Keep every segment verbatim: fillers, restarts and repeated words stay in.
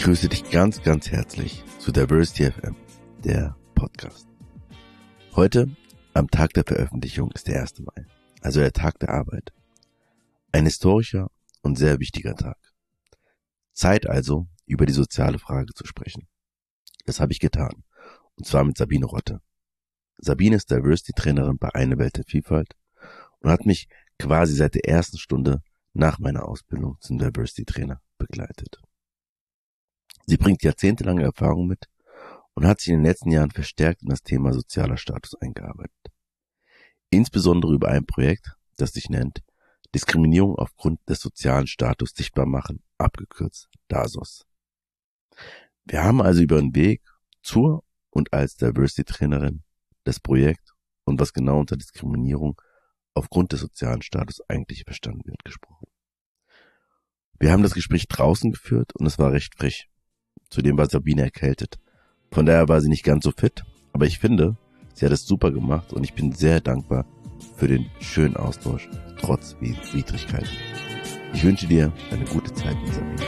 Ich grüße dich ganz, ganz herzlich zu Diversity F M, der Podcast. Heute, am Tag der Veröffentlichung, ist der erste Mai, also der Tag der Arbeit. Ein historischer und sehr wichtiger Tag. Zeit also, über die soziale Frage zu sprechen. Das habe ich getan, und zwar mit Sabine Rotte. Sabine ist Diversity-Trainerin bei Eine Welt der Vielfalt und hat mich quasi seit der ersten Stunde nach meiner Ausbildung zum Diversity-Trainer begleitet. Sie bringt jahrzehntelange Erfahrung mit und hat sich in den letzten Jahren verstärkt in das Thema sozialer Status eingearbeitet. Insbesondere über ein Projekt, das sich nennt Diskriminierung aufgrund des sozialen Status sichtbar machen, abgekürzt D A S O S. Wir haben also über den Weg zur und als Diversity-Trainerin, das Projekt und was genau unter Diskriminierung aufgrund des sozialen Status eigentlich verstanden wird, gesprochen. Wir haben das Gespräch draußen geführt und es war recht frisch. Zudem war Sabine erkältet. Von daher war sie nicht ganz so fit, aber ich finde, sie hat es super gemacht und ich bin sehr dankbar für den schönen Austausch, trotz Widrigkeiten. Ich wünsche dir eine gute Zeit mit Sabine.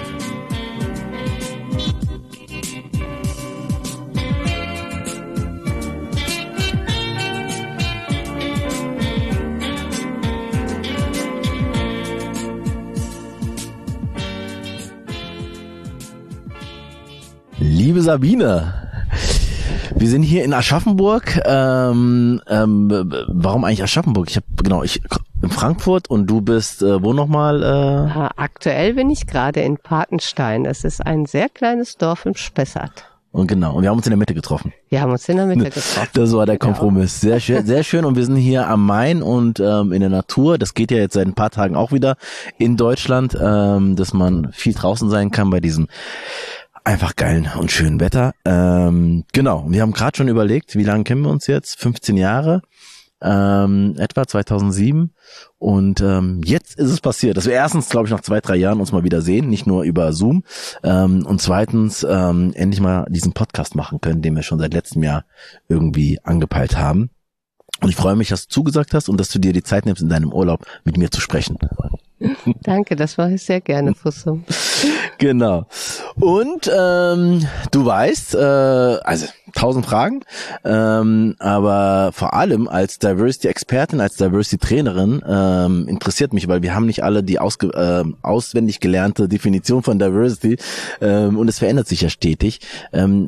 Liebe Sabine, wir sind hier in Aschaffenburg. Ähm, ähm, warum eigentlich Aschaffenburg? Ich habe genau, ich in Frankfurt und du bist äh, wo nochmal? Äh? Aktuell bin ich gerade in Patenstein. Das ist ein sehr kleines Dorf im Spessart. Und genau, und wir haben uns in der Mitte getroffen. Wir haben uns in der Mitte getroffen. Das war der Kompromiss. Sehr schön, sehr schön. Und wir sind hier am Main und ähm, in der Natur. Das geht ja jetzt seit ein paar Tagen auch wieder in Deutschland, ähm, dass man viel draußen sein kann bei diesem einfach geilen und schönen Wetter. Ähm, genau, wir haben gerade schon überlegt, wie lange kennen wir uns jetzt? fünfzehn Jahre, ähm, etwa zweitausendsieben. Und ähm, jetzt ist es passiert, dass wir erstens, glaube ich, nach zwei, drei Jahren uns mal wieder sehen, nicht nur über Zoom. Ähm, und zweitens ähm, endlich mal diesen Podcast machen können, den wir schon seit letztem Jahr irgendwie angepeilt haben. Und ich freue mich, dass du zugesagt hast und dass du dir die Zeit nimmst, in deinem Urlaub mit mir zu sprechen. Danke, das mache ich sehr gerne, Fusso. Genau. Und ähm, du weißt, äh, also tausend Fragen, ähm, aber vor allem als Diversity-Expertin, als Diversity-Trainerin ähm, interessiert mich, weil wir haben nicht alle die ausge äh, auswendig gelernte Definition von Diversity ähm, und es verändert sich ja stetig. Ähm,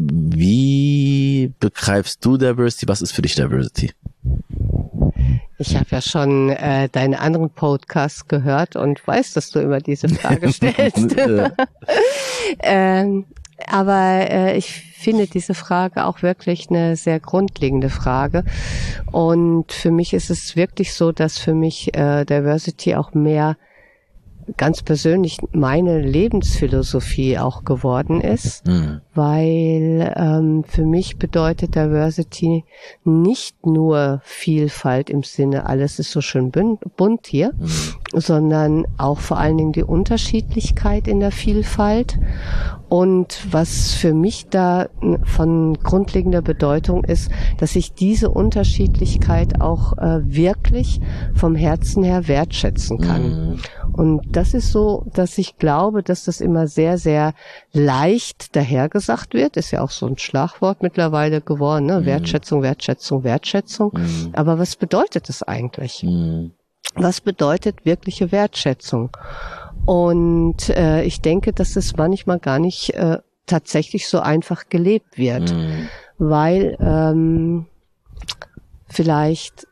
wie begreifst du Diversity? Was ist für dich Diversity? Ich habe ja schon äh, deine anderen Podcasts gehört und weiß, dass du immer diese Frage stellst. ähm, aber äh, ich finde diese Frage auch wirklich eine sehr grundlegende Frage. Und für mich ist es wirklich so, dass für mich äh, Diversity auch mehr ganz persönlich meine Lebensphilosophie auch geworden ist, mhm. weil ähm, für mich bedeutet Diversity nicht nur Vielfalt im Sinne, alles ist so schön bunt hier, mhm. sondern auch vor allen Dingen die Unterschiedlichkeit in der Vielfalt. Und was für mich da von grundlegender Bedeutung ist, dass ich diese Unterschiedlichkeit auch äh, wirklich vom Herzen her wertschätzen kann. Mhm. Und das ist so, dass ich glaube, dass das immer sehr, sehr leicht dahergesagt wird. Ist ja auch so ein Schlagwort mittlerweile geworden, ne? Mhm. Wertschätzung, Wertschätzung, Wertschätzung. Mhm. Aber was bedeutet das eigentlich? Mhm. Was bedeutet wirkliche Wertschätzung? Und äh, ich denke, dass es manchmal gar nicht äh, tatsächlich so einfach gelebt wird, mhm. weil ähm, vielleicht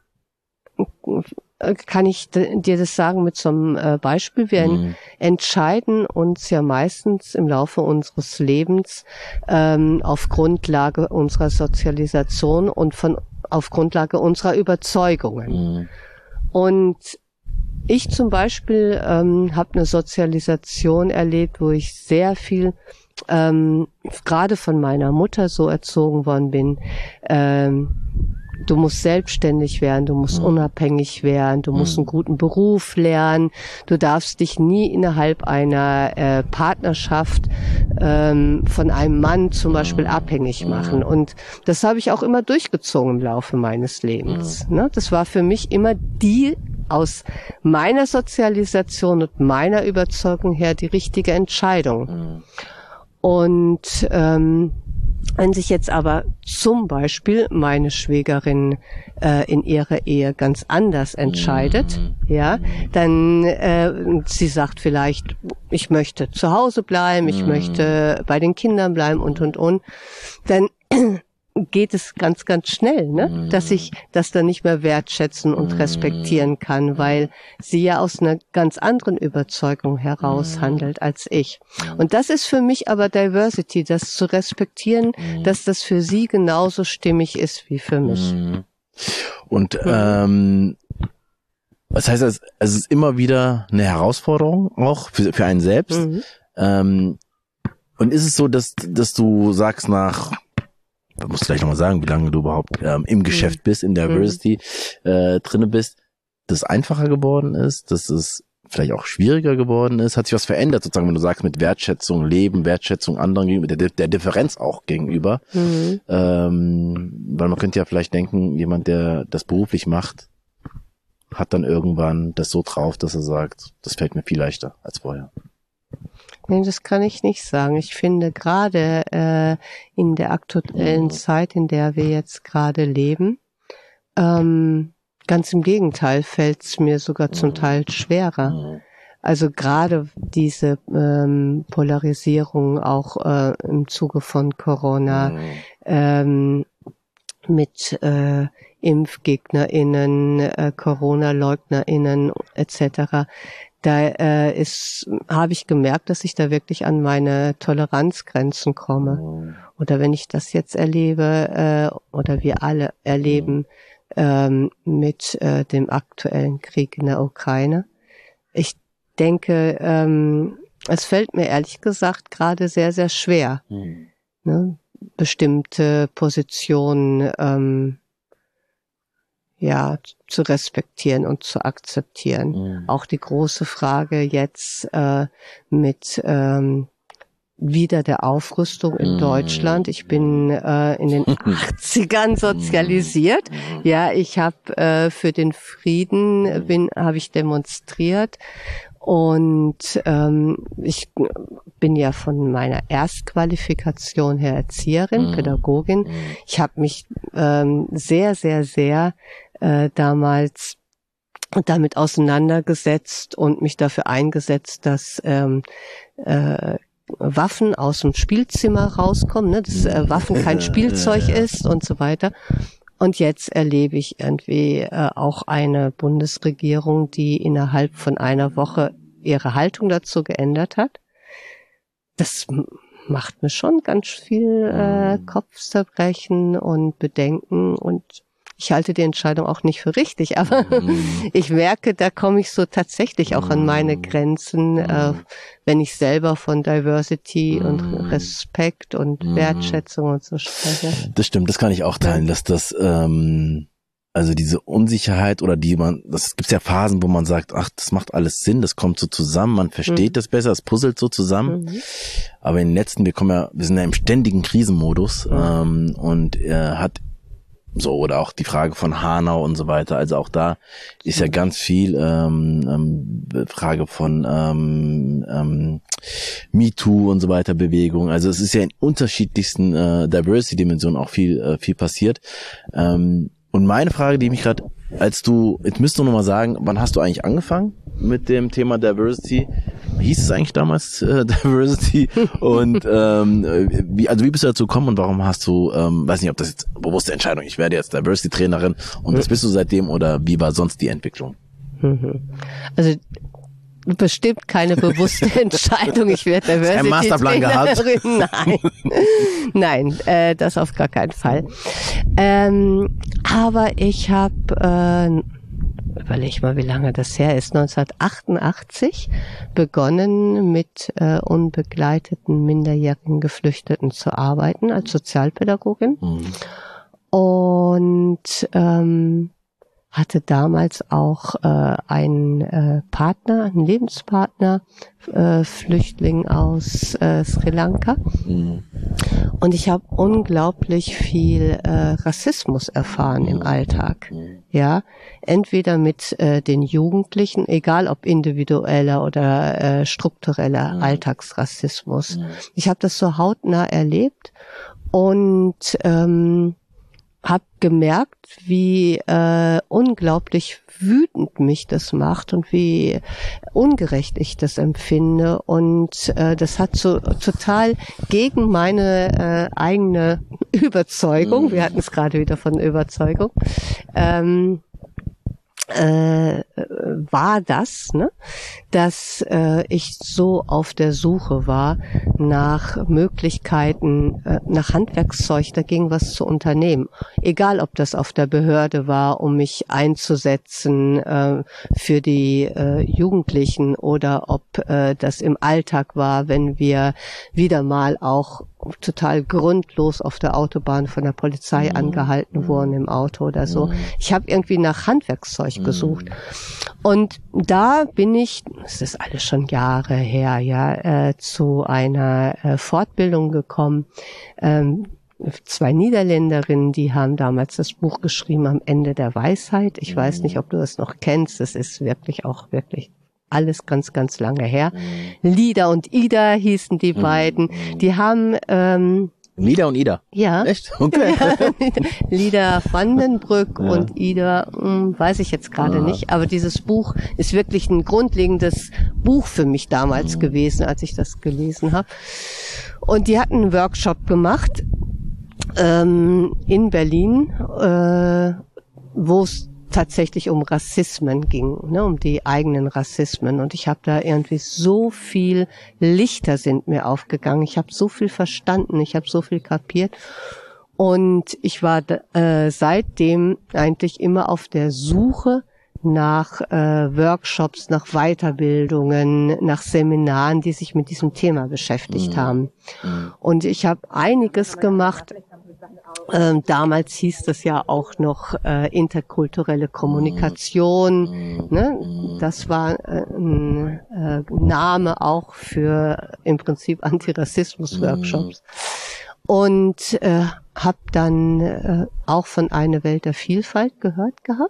kann ich dir das sagen mit so einem äh, Beispiel. Wir mhm. entscheiden uns ja meistens im Laufe unseres Lebens ähm, auf Grundlage unserer Sozialisation und von auf Grundlage unserer Überzeugungen. Mhm. Und ich zum Beispiel ähm, habe eine Sozialisation erlebt, wo ich sehr viel ähm, gerade von meiner Mutter so erzogen worden bin. Ähm, Du musst selbstständig werden, du musst mhm. unabhängig werden, du musst mhm. einen guten Beruf lernen, du darfst dich nie innerhalb einer äh, Partnerschaft ähm, von einem Mann zum mhm. Beispiel abhängig machen. Mhm. Und das habe ich auch immer durchgezogen im Laufe meines Lebens. Mhm. Ne? Das war für mich immer die aus meiner Sozialisation und meiner Überzeugung her die richtige Entscheidung. Mhm. Und ähm, wenn sich jetzt aber zum Beispiel meine Schwägerin äh, in ihrer Ehe ganz anders entscheidet, mhm. ja, dann äh, sie sagt vielleicht, ich möchte zu Hause bleiben, ich mhm. möchte bei den Kindern bleiben und und und, dann geht es ganz, ganz schnell, ne? Mhm. Dass ich das dann nicht mehr wertschätzen und respektieren kann, weil sie ja aus einer ganz anderen Überzeugung heraus handelt als ich. Und das ist für mich aber Diversity, das zu respektieren, dass das für sie genauso stimmig ist wie für mich. Und ähm, was heißt das? Es ist immer wieder eine Herausforderung, auch für, für einen selbst. Mhm. Ähm, und ist es so, dass, dass du sagst nach, du musst gleich nochmal sagen, wie lange du überhaupt ähm, im Geschäft bist, in Diversity äh, drinne bist, dass es einfacher geworden ist, dass es vielleicht auch schwieriger geworden ist? Hat sich was verändert, sozusagen, wenn du sagst, mit Wertschätzung, Leben, Wertschätzung anderen gegenüber, der, der Differenz auch gegenüber? Mhm. Ähm, weil man könnte ja vielleicht denken, jemand, der das beruflich macht, hat dann irgendwann das so drauf, dass er sagt, das fällt mir viel leichter als vorher. Nee, das kann ich nicht sagen. Ich finde gerade äh, in der aktuellen Zeit, in der wir jetzt gerade leben, ähm, ganz im Gegenteil, fällt es mir sogar zum Teil schwerer. Also gerade diese ähm, Polarisierung auch äh, im Zuge von Corona ähm, mit äh, ImpfgegnerInnen, äh, Corona-LeugnerInnen et cetera. Da äh, ist, habe ich gemerkt, dass ich da wirklich an meine Toleranzgrenzen komme. Oder wenn ich das jetzt erlebe, äh, oder wir alle erleben, ähm, mit äh, dem aktuellen Krieg in der Ukraine. Ich denke, ähm, es fällt mir ehrlich gesagt gerade sehr, sehr schwer, mhm. ne, bestimmte Positionen ähm, ja, zu respektieren und zu akzeptieren. Mhm. Auch die große Frage jetzt äh, mit ähm, wieder der Aufrüstung in mhm. Deutschland. Ich bin äh, in den achtzigern sozialisiert. Mhm. Ja, ich habe äh, für den Frieden bin habe ich demonstriert. Und ähm, ich bin ja von meiner Erstqualifikation her Erzieherin, mhm. Pädagogin. Ich habe mich ähm, sehr, sehr, sehr äh, damals damit auseinandergesetzt und mich dafür eingesetzt, dass ähm, äh, Waffen aus dem Spielzimmer rauskommen, ne? dass äh, Waffen kein Spielzeug ist und so weiter. Und jetzt erlebe ich irgendwie äh, auch eine Bundesregierung, die innerhalb von einer Woche ihre Haltung dazu geändert hat. Das m- macht mir schon ganz viel äh, Kopfzerbrechen und Bedenken, und ich halte die Entscheidung auch nicht für richtig, aber mm. ich merke, da komme ich so tatsächlich auch an meine Grenzen, mm. äh, wenn ich selber von Diversity mm. und Respekt und mm. Wertschätzung und so spreche. Das stimmt, das kann ich auch teilen, dass das, ähm, also diese Unsicherheit oder die man, das gibt's ja Phasen, wo man sagt, ach, das macht alles Sinn, das kommt so zusammen, man versteht mm. das besser, es puzzelt so zusammen. Mm. Aber in den letzten, wir kommen ja, wir sind ja im ständigen Krisenmodus, mm. ähm, und er hat so, oder auch die Frage von Hanau und so weiter. Also auch da ist ja ganz viel ähm, ähm, Frage von ähm, ähm, MeToo und so weiter Bewegung. Also es ist ja in unterschiedlichsten äh, Diversity-Dimensionen auch viel äh, viel passiert. Ähm, und meine Frage, die mich gerade, als du, jetzt müsst du noch mal sagen, wann hast du eigentlich angefangen mit dem Thema Diversity? Hieß es eigentlich damals äh, Diversity? Und ähm, wie, also wie bist du dazu gekommen und warum hast du, ähm, weiß nicht, ob das jetzt bewusste Entscheidung, ich werde jetzt Diversity-Trainerin und das bist du seitdem, oder wie war sonst die Entwicklung? Also bestimmt keine bewusste Entscheidung, ich werde Diversity Ein Masterplan gehabt? Nein, nein, äh, das auf gar keinen Fall. Ähm, aber ich habe, äh, überleg mal, wie lange das her ist, neunzehnhundertachtundachtzig begonnen mit äh, unbegleiteten minderjährigen Geflüchteten zu arbeiten als Sozialpädagogin. Mhm. Und ähm, hatte damals auch äh, einen äh, Partner, einen Lebenspartner, äh, Flüchtling aus äh, Sri Lanka. Mhm. Und ich habe unglaublich viel äh, Rassismus erfahren im Alltag. Ja, entweder mit äh, den Jugendlichen, egal ob individueller oder äh, struktureller Alltagsrassismus. Ich habe das so hautnah erlebt und ähm, habe gemerkt, wie äh, unglaublich wütend mich das macht und wie ungerecht ich das empfinde. Und äh, das hat so total gegen meine äh, eigene Überzeugung, wir hatten es gerade wieder von Überzeugung, ähm, äh, war das, ne, dass äh, ich so auf der Suche war nach Möglichkeiten, äh, nach Handwerkszeug dagegen was zu unternehmen. Egal, ob das auf der Behörde war, um mich einzusetzen äh, für die äh, Jugendlichen oder ob äh, das im Alltag war, wenn wir wieder mal auch total grundlos auf der Autobahn von der Polizei mhm. angehalten wurden im Auto oder so. Mhm. Ich habe irgendwie nach Handwerkszeug mhm. gesucht. Und da bin ich, das ist alles schon Jahre her, ja, äh, zu einer äh, Fortbildung gekommen. Ähm, zwei Niederländerinnen, die haben damals das Buch geschrieben, Am Ende der Weisheit. Ich mhm. weiß nicht, ob du das noch kennst. Das ist wirklich auch wirklich alles ganz, ganz lange her. Mhm. Lida und Ida hießen die mhm. beiden. Die haben ähm, Lida und Ida? Ja. Echt? Okay. Lida Vandenbrück ja. und Ida, mh, weiß ich jetzt gerade ja. nicht. Aber dieses Buch ist wirklich ein grundlegendes Buch für mich damals mhm. gewesen, als ich das gelesen habe. Und die hatten einen Workshop gemacht ähm, in Berlin, äh, wo es tatsächlich um Rassismen ging, ne, um die eigenen Rassismen. Und ich habe da irgendwie so viel Lichter sind mir aufgegangen. Ich habe so viel verstanden, ich habe so viel kapiert. Und ich war äh, seitdem eigentlich immer auf der Suche nach äh, Workshops, nach Weiterbildungen, nach Seminaren, die sich mit diesem Thema beschäftigt mhm. haben. Und ich habe einiges gemacht. Ähm, damals hieß das ja auch noch äh, interkulturelle Kommunikation. Ne? Das war äh, ein äh, Name auch für im Prinzip Antirassismus-Workshops. Und äh, habe dann äh, auch von Eine Welt der Vielfalt gehört gehabt.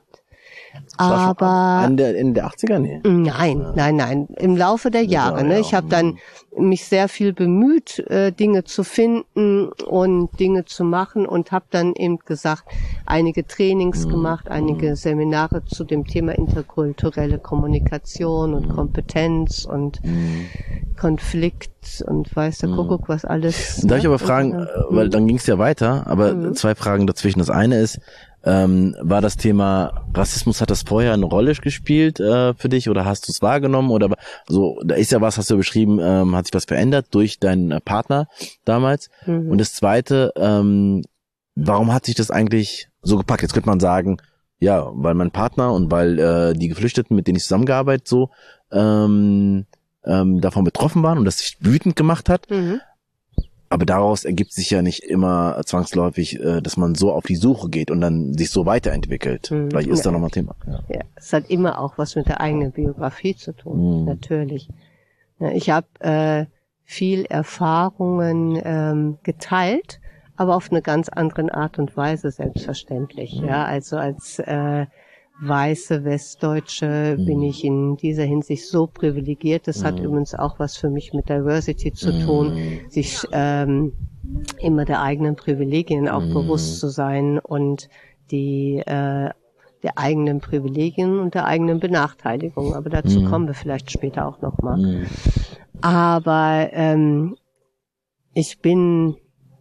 Aber in der, in der achtziger? Nee. Nein, nein, nein. Im Laufe der Jahre. Ja, ne? Ich habe dann mich sehr viel bemüht, äh, Dinge zu finden und Dinge zu machen und habe dann eben gesagt, einige Trainings mhm. gemacht, einige mhm. Seminare zu dem Thema interkulturelle Kommunikation und Kompetenz und mhm. Konflikt und weiß der Kuckuck, was alles. Darf ich aber fragen, mhm. weil dann ging es ja weiter, aber mhm. zwei Fragen dazwischen. Das eine ist, Ähm, war das Thema Rassismus, hat das vorher eine Rolle gespielt äh, für dich oder hast du es wahrgenommen oder so? Da ist ja was, hast du beschrieben, ähm, hat sich was verändert durch deinen äh, Partner damals. Mhm. Und das Zweite, ähm, warum hat sich das eigentlich so gepackt? Jetzt könnte man sagen, ja, weil mein Partner und weil äh, die Geflüchteten, mit denen ich zusammengearbeitet so ähm, ähm, davon betroffen waren und das sich wütend gemacht hat. Mhm. Aber daraus ergibt sich ja nicht immer zwangsläufig, dass man so auf die Suche geht und dann sich so weiterentwickelt. Mhm. Vielleicht ist ja. da nochmal ein Thema. Ja. ja, es hat immer auch was mit der eigenen Biografie zu tun, mhm. natürlich. Ich habe äh, viel Erfahrungen ähm, geteilt, aber auf eine ganz andere Art und Weise selbstverständlich. Mhm. Ja, also als äh, weiße Westdeutsche mhm. bin ich in dieser Hinsicht so privilegiert. Das mhm. hat übrigens auch was für mich mit Diversity zu tun, mhm. sich ähm, immer der eigenen Privilegien auch mhm. bewusst zu sein und die äh, der eigenen Privilegien und der eigenen Benachteiligung. Aber dazu mhm. kommen wir vielleicht später auch nochmal. Mhm. Aber ähm, ich bin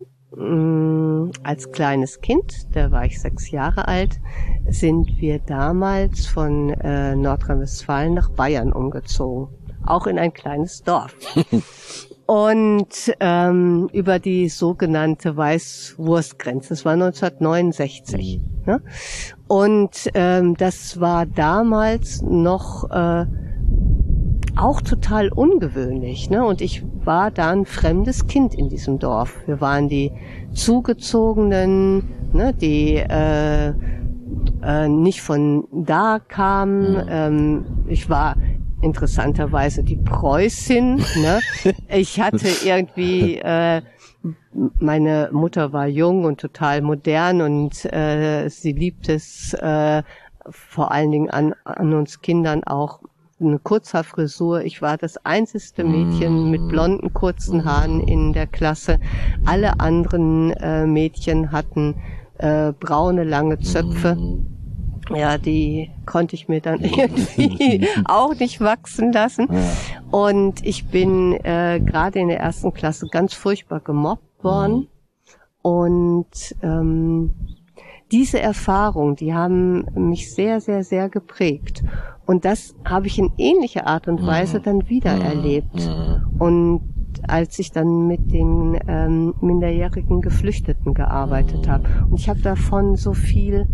als kleines Kind, da war ich sechs Jahre alt, sind wir damals von äh, Nordrhein-Westfalen nach Bayern umgezogen. Auch in ein kleines Dorf. Und ähm, über die sogenannte Weißwurstgrenze. Das war neunzehnhundertneunundsechzig. Ne? Und ähm, das war damals noch äh, auch total ungewöhnlich, ne? Und ich war da ein fremdes Kind in diesem Dorf. Wir waren die Zugezogenen, ne? Die äh, äh, nicht von da kam. Ähm, ich war interessanterweise die Preußin. Ne? Ich hatte irgendwie, äh, meine Mutter war jung und total modern und äh, sie liebt es äh, vor allen Dingen an, an uns Kindern auch eine Kurzhaarfrisur. Ich war das einzigste Mädchen mit blonden, kurzen Haaren in der Klasse. Alle anderen äh, Mädchen hatten äh, braune, lange Zöpfe. Ja, die konnte ich mir dann irgendwie auch nicht wachsen lassen. Und ich bin äh, gerade in der ersten Klasse ganz furchtbar gemobbt worden. Und ähm, diese Erfahrung, die haben mich sehr, sehr, sehr geprägt. Und das habe ich in ähnlicher Art und Weise dann wieder erlebt. Und als ich dann mit den ähm, minderjährigen Geflüchteten gearbeitet habe. Und ich habe davon so viel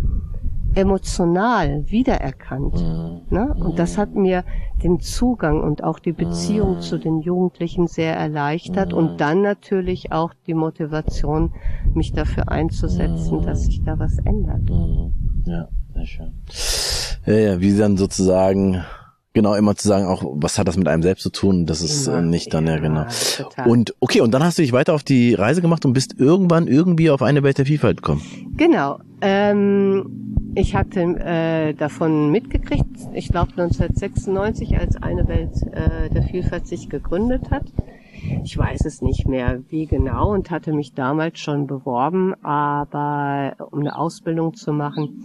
emotional wiedererkannt. Ne? Und das hat mir den Zugang und auch die Beziehung zu den Jugendlichen sehr erleichtert und dann natürlich auch die Motivation, mich dafür einzusetzen, dass sich da was ändert. Ja, sehr schön. Ja, ja, wie dann sozusagen, genau, immer zu sagen, auch, was hat das mit einem selbst zu tun, das ist Ja, nicht dann, ja, ja genau. Total. Und, okay, und dann hast du dich weiter auf die Reise gemacht und bist irgendwann irgendwie auf eine Welt der Vielfalt gekommen. Genau, ähm, ich hatte äh, davon mitgekriegt, ich glaube neunzehnhundertsechsundneunzig, als eine Welt äh, der Vielfalt sich gegründet hat. Ich weiß es nicht mehr, wie genau, und hatte mich damals schon beworben, aber um eine Ausbildung zu machen.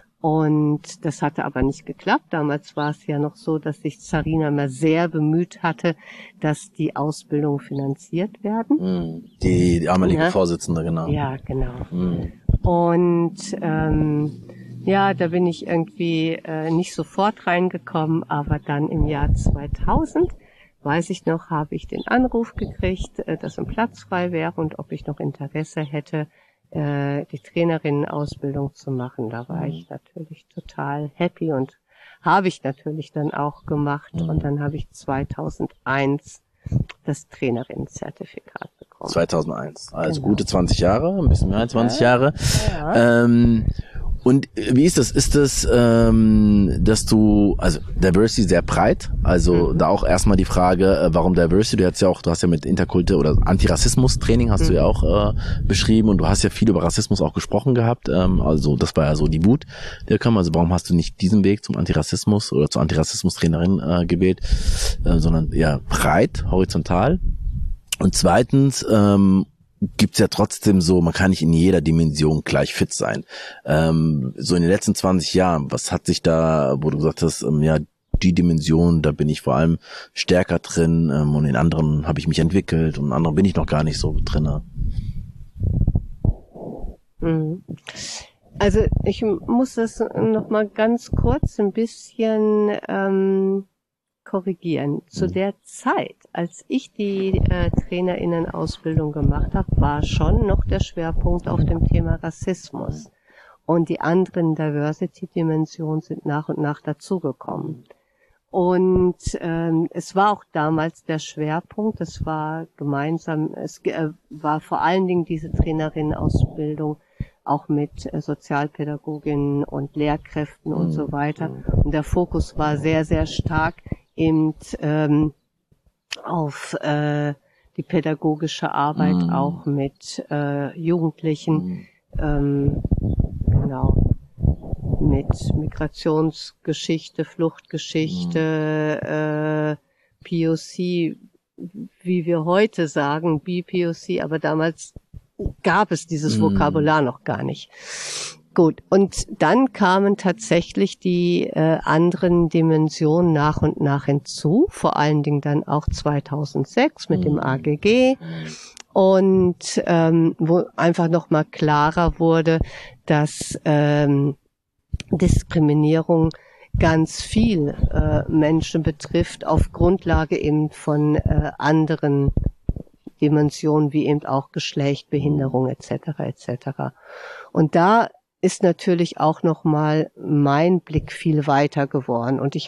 Und das hatte aber nicht geklappt. Damals war es ja noch so, dass sich Zarina mal sehr bemüht hatte, dass die Ausbildung finanziert werden. Die, die damalige Ja. Vorsitzende, genau. Ja, genau. Mhm. Und ähm, ja, da bin ich irgendwie äh, nicht sofort reingekommen, aber dann im Jahr zweitausend, weiß ich noch, habe ich den Anruf gekriegt, äh, dass ein Platz frei wäre und ob ich noch Interesse hätte, äh, die Trainerinnenausbildung zu machen. Da war ich natürlich total happy und habe ich natürlich dann auch gemacht. Und dann habe ich zweitausendeins das Trainerinnenzertifikat bekommen. zweitausendeins, also Genau. gute zwanzig Jahre, ein bisschen mehr als zwanzig Ja. Jahre. Ja. Ähm, und wie ist das? Ist das, ähm, dass du, also Diversity sehr breit, also Mhm. da auch erstmal die Frage, äh, warum Diversity? Du hast ja auch, du hast ja mit Interkulte oder Antirassismus-Training hast Mhm. du ja auch äh, beschrieben und du hast ja viel über Rassismus auch gesprochen gehabt. Ähm, also das war ja so die Wut, der kam. Also warum hast du nicht diesen Weg zum Antirassismus oder zur Antirassismus-Trainerin äh, gewählt, äh, sondern ja breit, horizontal? Und zweitens ähm, gibt's ja trotzdem so, man kann nicht in jeder Dimension gleich fit sein. Ähm, so in den letzten zwanzig Jahren, was hat sich da, wo du gesagt hast, ähm, ja, die Dimension, da bin ich vor allem stärker drin ähm, und in anderen habe ich mich entwickelt und in anderen bin ich noch gar nicht so drin. Mhm. Also ich muss das noch mal ganz kurz ein bisschen ähm, korrigieren. Zu der Zeit, als ich die äh, Trainerinnenausbildung gemacht habe, war schon noch der Schwerpunkt auf dem Thema Rassismus. Und die anderen Diversity-Dimensionen sind nach und nach dazugekommen. Und ähm, es war auch damals der Schwerpunkt, es war gemeinsam, es äh, war vor allen Dingen diese Trainerinnenausbildung auch mit äh, Sozialpädagoginnen und Lehrkräften und so weiter. Und der Fokus war sehr, sehr stark eben ähm, auf äh, die pädagogische Arbeit, Mhm. auch mit äh, Jugendlichen, ähm, genau, mit Migrationsgeschichte, Fluchtgeschichte, äh, P O C, wie wir heute sagen, B P O C, aber damals gab es dieses Mhm. Vokabular noch gar nicht. Gut, und dann kamen tatsächlich die äh, anderen Dimensionen nach und nach hinzu, vor allen Dingen dann auch zweitausendsechs mit dem A G G, und ähm, wo einfach nochmal klarer wurde, dass ähm, Diskriminierung ganz viel äh, Menschen betrifft auf Grundlage eben von äh, anderen Dimensionen wie eben auch Geschlecht, Behinderung et cetera et cetera. Und da ist natürlich auch nochmal mein Blick viel weiter geworden und ich habe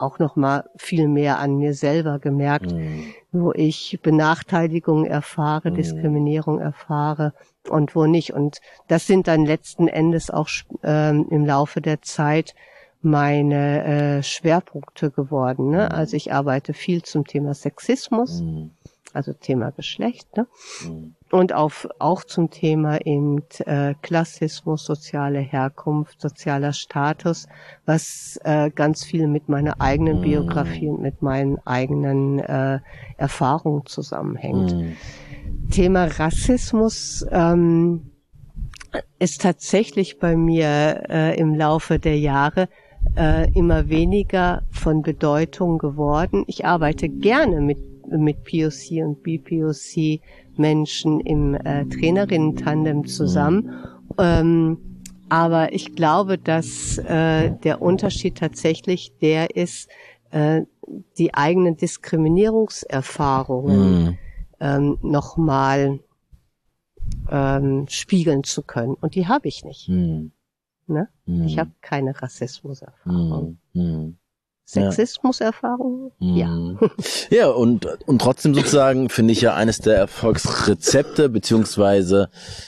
auch noch mal viel mehr an mir selber gemerkt, mhm. wo ich Benachteiligung erfahre, mhm. Diskriminierung erfahre und wo nicht. Und das sind dann letzten Endes auch ähm, im Laufe der Zeit meine äh, Schwerpunkte geworden. Ne? Mhm. Also ich arbeite viel zum Thema Sexismus, mhm. also Thema Geschlecht, ne? Mhm. Und auf, auch zum Thema eben äh, Klassismus, soziale Herkunft, sozialer Status, was äh, ganz viel mit meiner eigenen mm. Biografie und mit meinen eigenen äh, Erfahrungen zusammenhängt. Mm. Thema Rassismus ähm, ist tatsächlich bei mir äh, im Laufe der Jahre äh, immer weniger von Bedeutung geworden. Ich arbeite gerne mit mit P O C und B P O C Menschen im äh, Trainerinnen-Tandem zusammen. Mhm. Ähm, aber ich glaube, dass äh, der Unterschied tatsächlich der ist, äh, die eigenen Diskriminierungserfahrungen mhm. ähm, nochmal ähm, spiegeln zu können. Und die habe ich nicht. Mhm. Ne? Mhm. Ich habe keine Rassismuserfahrung. Mhm. Sexismuserfahrung? Ja. Ja. Ja, und, und trotzdem sozusagen finde ich ja eines der Erfolgsrezepte beziehungsweise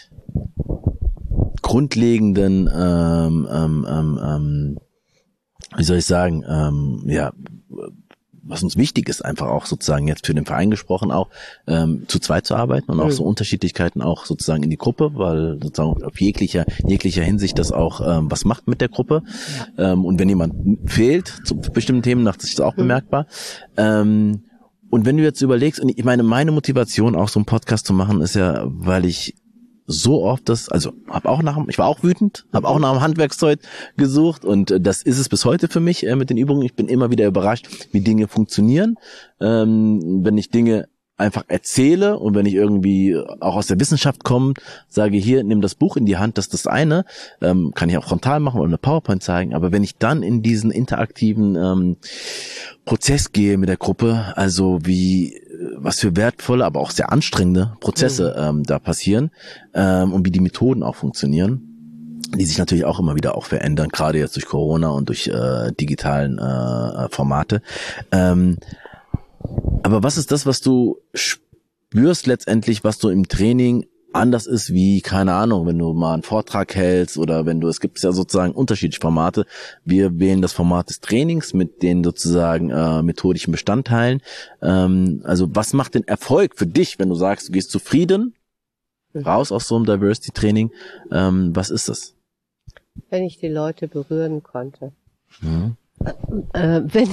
grundlegenden, ähm, ähm, ähm, wie soll ich sagen, ähm, ja, was uns wichtig ist, einfach auch sozusagen jetzt für den Verein gesprochen, auch ähm, zu zweit zu arbeiten und auch mhm. so Unterschiedlichkeiten auch sozusagen in die Gruppe, weil sozusagen auf jeglicher jeglicher Hinsicht das auch ähm, was macht mit der Gruppe. Ja. Ähm, und wenn jemand fehlt zu bestimmten Themen, macht sich das auch mhm. bemerkbar. Ähm, und wenn du jetzt überlegst, und ich meine, meine Motivation auch so einen Podcast zu machen, ist ja, weil ich so oft das, also hab auch nach, ich war auch wütend, habe auch nach einem Handwerkszeug gesucht und äh, das ist es bis heute für mich äh, mit den Übungen. Ich bin immer wieder überrascht, wie Dinge funktionieren. Ähm, wenn ich Dinge einfach erzähle und wenn ich irgendwie auch aus der Wissenschaft komme, sage hier, nimm das Buch in die Hand, das ist das eine, ähm, kann ich auch frontal machen oder eine PowerPoint zeigen, aber wenn ich dann in diesen interaktiven ähm, Prozess gehe mit der Gruppe, also wie was für wertvolle, aber auch sehr anstrengende Prozesse mhm. ähm, da passieren ähm, und wie die Methoden auch funktionieren, die sich natürlich auch immer wieder auch verändern, gerade jetzt durch Corona und durch äh, digitalen äh, Formate. Ähm, aber was ist das, was du spürst letztendlich, was du im Training anders ist wie, keine Ahnung, wenn du mal einen Vortrag hältst oder wenn du, es gibt ja sozusagen unterschiedliche Formate. Wir wählen das Format des Trainings mit den sozusagen äh, methodischen Bestandteilen. Ähm, also was macht den Erfolg für dich, wenn du sagst, du gehst zufrieden raus aus so einem Diversity-Training? Ähm, was ist das? Wenn ich die Leute berühren konnte. Mhm. Äh, wenn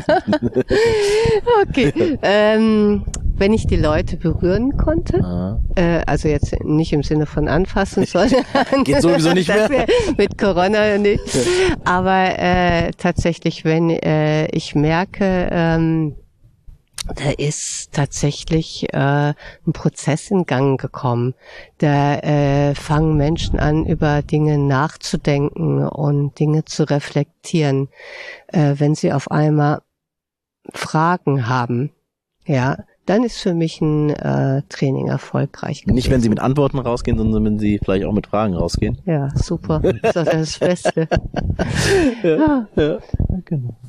okay, ähm, wenn ich die Leute berühren konnte, ah. äh, also jetzt nicht im Sinne von anfassen, sondern geht sowieso nicht mehr mit Corona nicht, aber äh, tatsächlich, wenn äh, ich merke, ähm, da ist tatsächlich äh, ein Prozess in Gang gekommen. Da äh, fangen Menschen an, über Dinge nachzudenken und Dinge zu reflektieren, äh, wenn sie auf einmal Fragen haben. Ja, dann ist für mich ein äh, Training erfolgreich gewesen. Nicht, wenn sie mit Antworten rausgehen, sondern wenn sie vielleicht auch mit Fragen rausgehen. Ja, super. Das ist doch das Beste. Ja, ja. Ja, genau.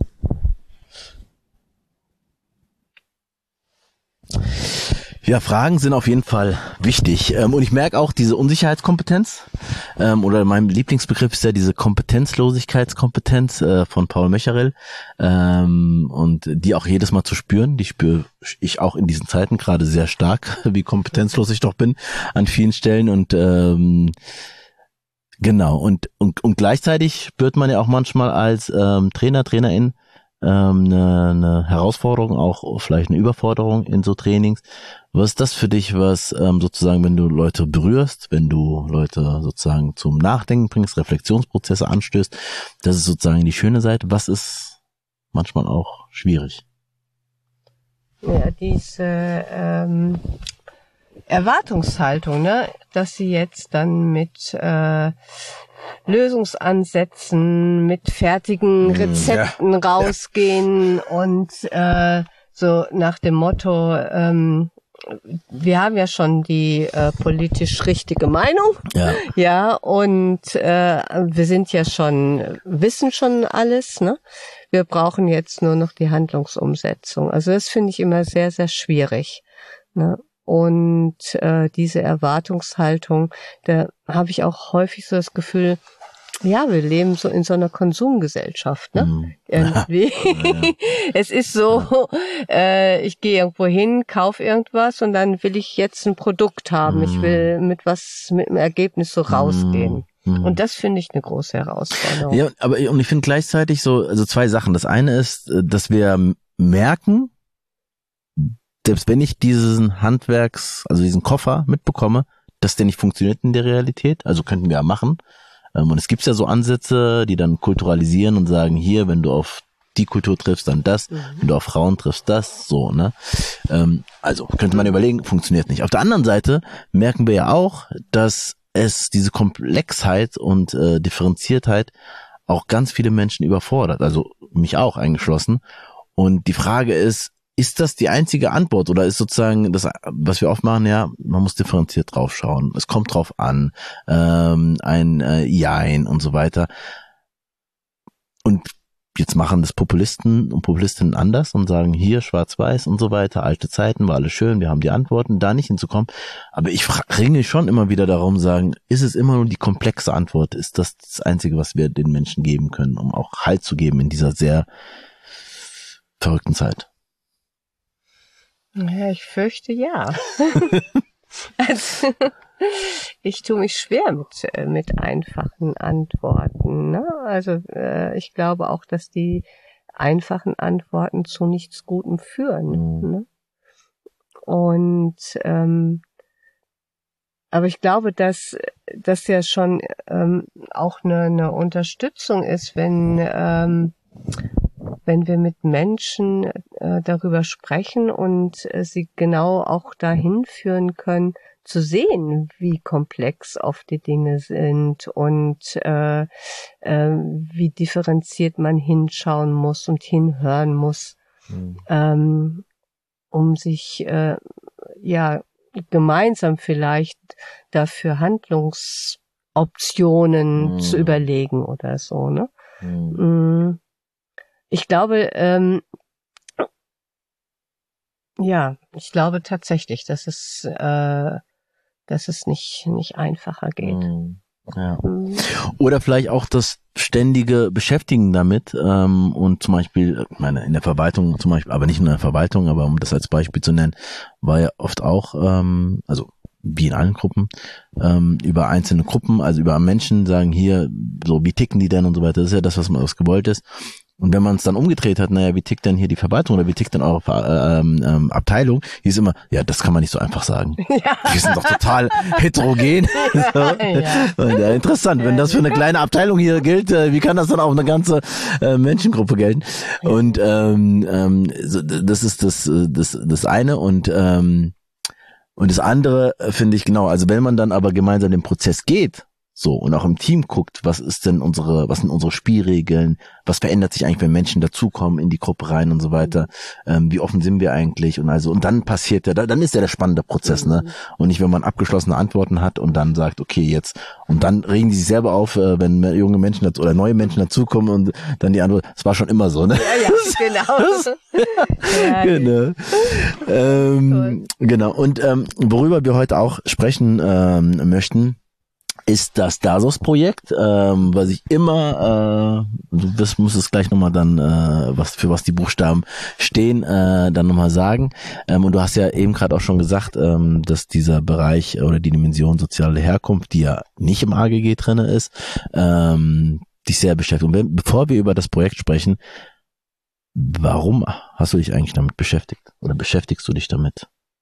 Ja, Fragen sind auf jeden Fall wichtig. Ähm, und ich merke auch diese Unsicherheitskompetenz, ähm, oder mein Lieblingsbegriff ist ja diese Kompetenzlosigkeitskompetenz äh, von Paul Mecherel, ähm, und die auch jedes Mal zu spüren, die spüre ich auch in diesen Zeiten gerade sehr stark, wie kompetenzlos ich doch bin an vielen Stellen und ähm, genau, und, und, und gleichzeitig spürt man ja auch manchmal als ähm, Trainer, Trainerin ähm, eine, eine Herausforderung, auch vielleicht eine Überforderung in so Trainings. Was ist das für dich, was ähm, sozusagen, wenn du Leute berührst, wenn du Leute sozusagen zum Nachdenken bringst, Reflexionsprozesse anstößt, das ist sozusagen die schöne Seite. Was ist manchmal auch schwierig? Ja, diese ähm, Erwartungshaltung, ne, dass sie jetzt dann mit äh, Lösungsansätzen, mit fertigen Rezepten ja. rausgehen ja. und äh, so nach dem Motto, ähm, wir haben ja schon die äh, politisch richtige Meinung. Ja. Ja, und äh, wir sind ja schon, wissen schon alles, ne? Wir brauchen jetzt nur noch die Handlungsumsetzung. Also das finde ich immer sehr, sehr schwierig, ne? Und äh, diese Erwartungshaltung, da habe ich auch häufig so das Gefühl, ja, wir leben so in so einer Konsumgesellschaft, ne? Mhm. Irgendwie. Ja, ja. Es ist so, äh, ich gehe irgendwo hin, kaufe irgendwas und dann will ich jetzt ein Produkt haben. Mhm. Ich will mit was, mit einem Ergebnis so rausgehen. Mhm. Und das finde ich eine große Herausforderung. Ja, aber und ich finde gleichzeitig so, also zwei Sachen. Das eine ist, dass wir merken, selbst wenn ich diesen Handwerks, also diesen Koffer mitbekomme, dass der nicht funktioniert in der Realität, also könnten wir ja machen. Und es gibt ja so Ansätze, die dann kulturalisieren und sagen, hier, wenn du auf die Kultur triffst, dann das, mhm. wenn du auf Frauen triffst, das, so, ne? Also könnte man überlegen, funktioniert nicht. Auf der anderen Seite merken wir ja auch, dass es diese Komplexheit und äh, Differenziertheit auch ganz viele Menschen überfordert, also mich auch eingeschlossen. Und die Frage ist, ist das die einzige Antwort oder ist sozusagen das, was wir oft machen, ja, man muss differenziert drauf schauen, es kommt drauf an, ähm, ein äh, Jein und so weiter. Und jetzt machen das Populisten und Populistinnen anders und sagen, hier schwarz-weiß und so weiter, alte Zeiten, war alles schön, wir haben die Antworten, da nicht hinzukommen. Aber ich ringe schon immer wieder darum, sagen, ist es immer nur die komplexe Antwort? Ist das das Einzige, was wir den Menschen geben können, um auch Halt zu geben in dieser sehr verrückten Zeit? Ja, ich fürchte ja. Also, ich tue mich schwer mit mit einfachen Antworten, ne? Also äh, ich glaube auch, dass die einfachen Antworten zu nichts Gutem führen, mhm. ne? Und ähm, aber ich glaube, dass das ja schon ähm, auch eine, eine Unterstützung ist, wenn ähm, wenn wir mit Menschen äh, darüber sprechen und äh, sie genau auch dahin führen können, zu sehen, wie komplex oft die Dinge sind und äh, äh, wie differenziert man hinschauen muss und hinhören muss, mhm. ähm, um sich äh, ja gemeinsam vielleicht dafür Handlungsoptionen mhm. zu überlegen oder so, ne? Mhm. Ich glaube, ähm, ja, ich glaube tatsächlich, dass es, äh, dass es nicht nicht einfacher geht. Ja. Oder vielleicht auch das ständige Beschäftigen damit ähm, und zum Beispiel, ich meine, in der Verwaltung zum Beispiel, aber nicht nur in der Verwaltung, aber um das als Beispiel zu nennen, war ja oft auch, ähm, also wie in allen Gruppen, ähm, über einzelne Gruppen, also über Menschen sagen hier, so wie ticken die denn und so weiter, das ist ja das, was man was gewollt ist. Und wenn man es dann umgedreht hat, naja, wie tickt denn hier die Verwaltung oder wie tickt denn eure äh, ähm, Abteilung, hieß immer, ja, das kann man nicht so einfach sagen. Ja. Wir sind doch total heterogen. Ja, ja. Ja, interessant, wenn das für eine kleine Abteilung hier gilt, äh, wie kann das dann auch eine ganze äh, Menschengruppe gelten? Und ähm, ähm, so, das ist das, das, das eine und ähm, und das andere finde ich genau, also wenn man dann aber gemeinsam den Prozess geht, so, und auch im Team guckt, was ist denn unsere, was sind unsere Spielregeln, was verändert sich eigentlich, wenn Menschen dazukommen in die Gruppe rein und so weiter, ähm, wie offen sind wir eigentlich und also, und dann passiert ja, dann ist ja der spannende Prozess, ne, und nicht, wenn man abgeschlossene Antworten hat und dann sagt, okay, jetzt, und dann regen die sich selber auf, äh, wenn junge Menschen dazu, oder neue Menschen dazukommen und dann die Antwort, es war schon immer so, ne. Ja, ja, genau. Ja, genau. Ähm, genau, und ähm, worüber wir heute auch sprechen ähm, möchten, ist das DASOS-Projekt, ähm, was ich immer, äh, du wirst, musst es gleich nochmal dann, äh, was für was die Buchstaben stehen, äh, dann nochmal sagen. Ähm, und du hast ja eben gerade auch schon gesagt, ähm, dass dieser Bereich oder die Dimension soziale Herkunft, die ja nicht im A G G drinne ist, ähm, dich sehr beschäftigt. Und wenn, bevor wir über das Projekt sprechen, warum hast du dich eigentlich damit beschäftigt? Oder beschäftigst du dich damit?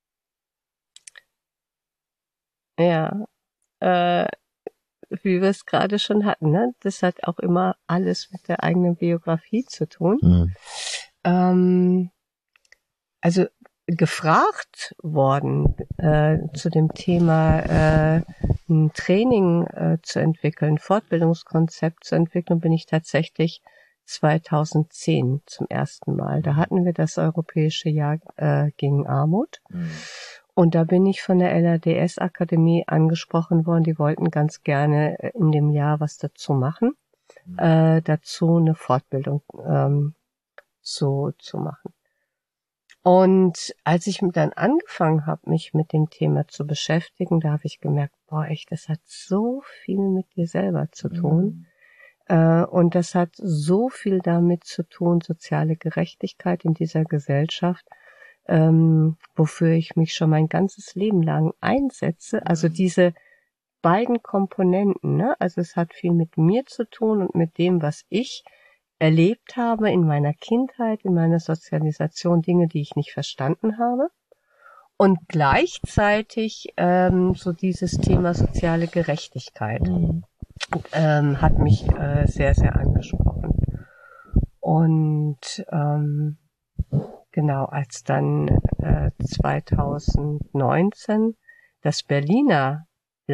Ja, äh, wie wir es gerade schon hatten, ne? Das hat auch immer alles mit der eigenen Biografie zu tun. Mhm. Ähm, also gefragt worden äh, zu dem Thema äh, ein Training äh, zu entwickeln, ein Fortbildungskonzept zu entwickeln, bin ich tatsächlich zweitausendzehn zum ersten Mal. Da hatten wir das Europäische Jahr äh, gegen Armut. Mhm. Und da bin ich von der L A D S-Akademie angesprochen worden. Die wollten ganz gerne in dem Jahr was dazu machen, mhm. äh, dazu eine Fortbildung ähm, so zu machen. Und als ich dann angefangen habe, mich mit dem Thema zu beschäftigen, da habe ich gemerkt, boah, echt, das hat so viel mit dir selber zu tun. Mhm. Äh, und das hat so viel damit zu tun, soziale Gerechtigkeit in dieser Gesellschaft, ähm, wofür ich mich schon mein ganzes Leben lang einsetze. Also diese beiden Komponenten, ne? Also es hat viel mit mir zu tun und mit dem, was ich erlebt habe in meiner Kindheit, in meiner Sozialisation, Dinge, die ich nicht verstanden habe. Und gleichzeitig ähm, so dieses Thema soziale Gerechtigkeit mhm. ähm, hat mich äh, sehr, sehr angesprochen. Und ähm, genau, als dann äh, zweitausendneunzehn das Berliner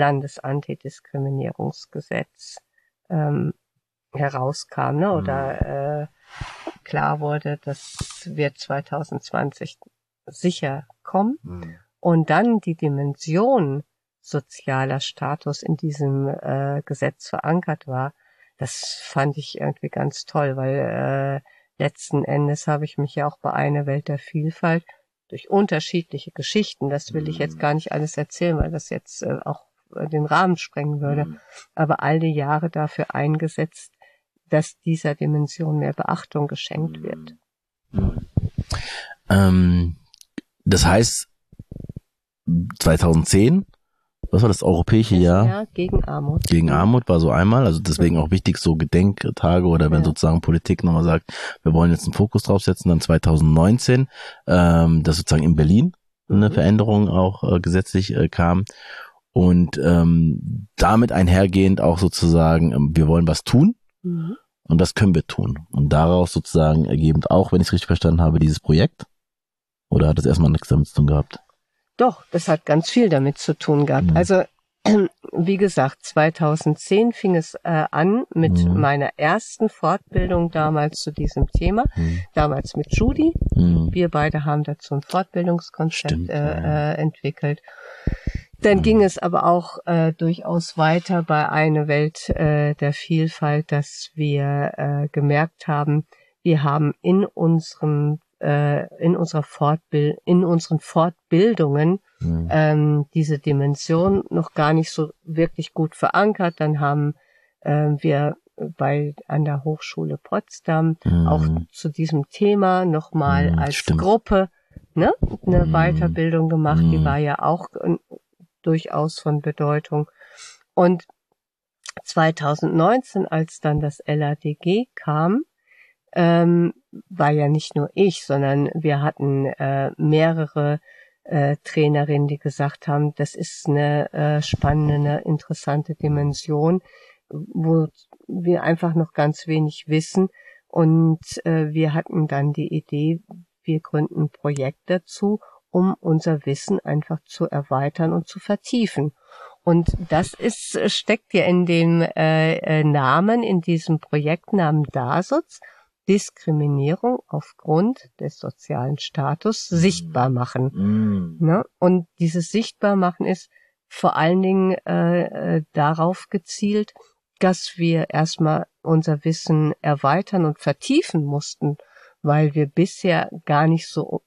Landesantidiskriminierungsgesetz ähm, herauskam, ne, oder äh, klar wurde, das wird zweitausendzwanzig sicher kommen, mhm. und dann die Dimension sozialer Status in diesem äh, Gesetz verankert war, das fand ich irgendwie ganz toll, weil äh, letzten Endes habe ich mich ja auch bei einer Welt der Vielfalt durch unterschiedliche Geschichten, das will ich jetzt gar nicht alles erzählen, weil das jetzt äh, auch äh, den Rahmen sprengen würde, mhm. aber all die Jahre dafür eingesetzt, dass dieser Dimension mehr Beachtung geschenkt wird. Mhm. Ähm, das heißt, zweitausendzehn, was war das europäische das Jahr? Jahr gegen Armut. Gegen Armut war so einmal, also deswegen auch wichtig, so Gedenktage oder wenn ja. sozusagen Politik nochmal sagt, wir wollen jetzt einen Fokus draufsetzen, dann zweitausendneunzehn, ähm, dass sozusagen in Berlin eine mhm. Veränderung auch äh, gesetzlich äh, kam und ähm, damit einhergehend auch sozusagen, ähm, wir wollen was tun. Mhm. Und das können wir tun. Und daraus sozusagen ergebend auch, wenn ich es richtig verstanden habe, dieses Projekt? Oder hat das erstmal nichts damit zu tun gehabt? Doch, das hat ganz viel damit zu tun gehabt. Mhm. Also, wie gesagt, zweitausendzehn fing es äh, an mit mhm. meiner ersten Fortbildung damals zu diesem Thema. Mhm. Damals mit Judy. Mhm. Wir beide haben dazu ein Fortbildungskonzept Stimmt, äh, ja. äh, entwickelt. Dann mhm. ging es aber auch äh, durchaus weiter bei einer Welt äh, der Vielfalt, dass wir äh, gemerkt haben, wir haben in unserem äh, in unserer Fortbild in unseren Fortbildungen mhm. ähm, diese Dimension noch gar nicht so wirklich gut verankert. Dann haben äh, wir bei an der Hochschule Potsdam mhm. auch zu diesem Thema nochmal mhm, als stimmt. Gruppe ne eine mhm. Weiterbildung gemacht. Mhm. Die war ja auch durchaus von Bedeutung. Und zweitausendneunzehn, als dann das L A D G kam, ähm, war ja nicht nur ich, sondern wir hatten äh, mehrere äh, Trainerinnen, die gesagt haben, das ist eine äh, spannende, eine interessante Dimension, wo wir einfach noch ganz wenig wissen. Und äh, wir hatten dann die Idee, wir gründen ein Projekt dazu, um unser Wissen einfach zu erweitern und zu vertiefen. Und das ist steckt ja in dem äh, Namen, in diesem Projektnamen DASOZ, Diskriminierung aufgrund des sozialen Status sichtbar machen. Mm. Ne? Und dieses Sichtbarmachen ist vor allen Dingen äh, äh, darauf gezielt, dass wir erstmal unser Wissen erweitern und vertiefen mussten, weil wir bisher gar nicht so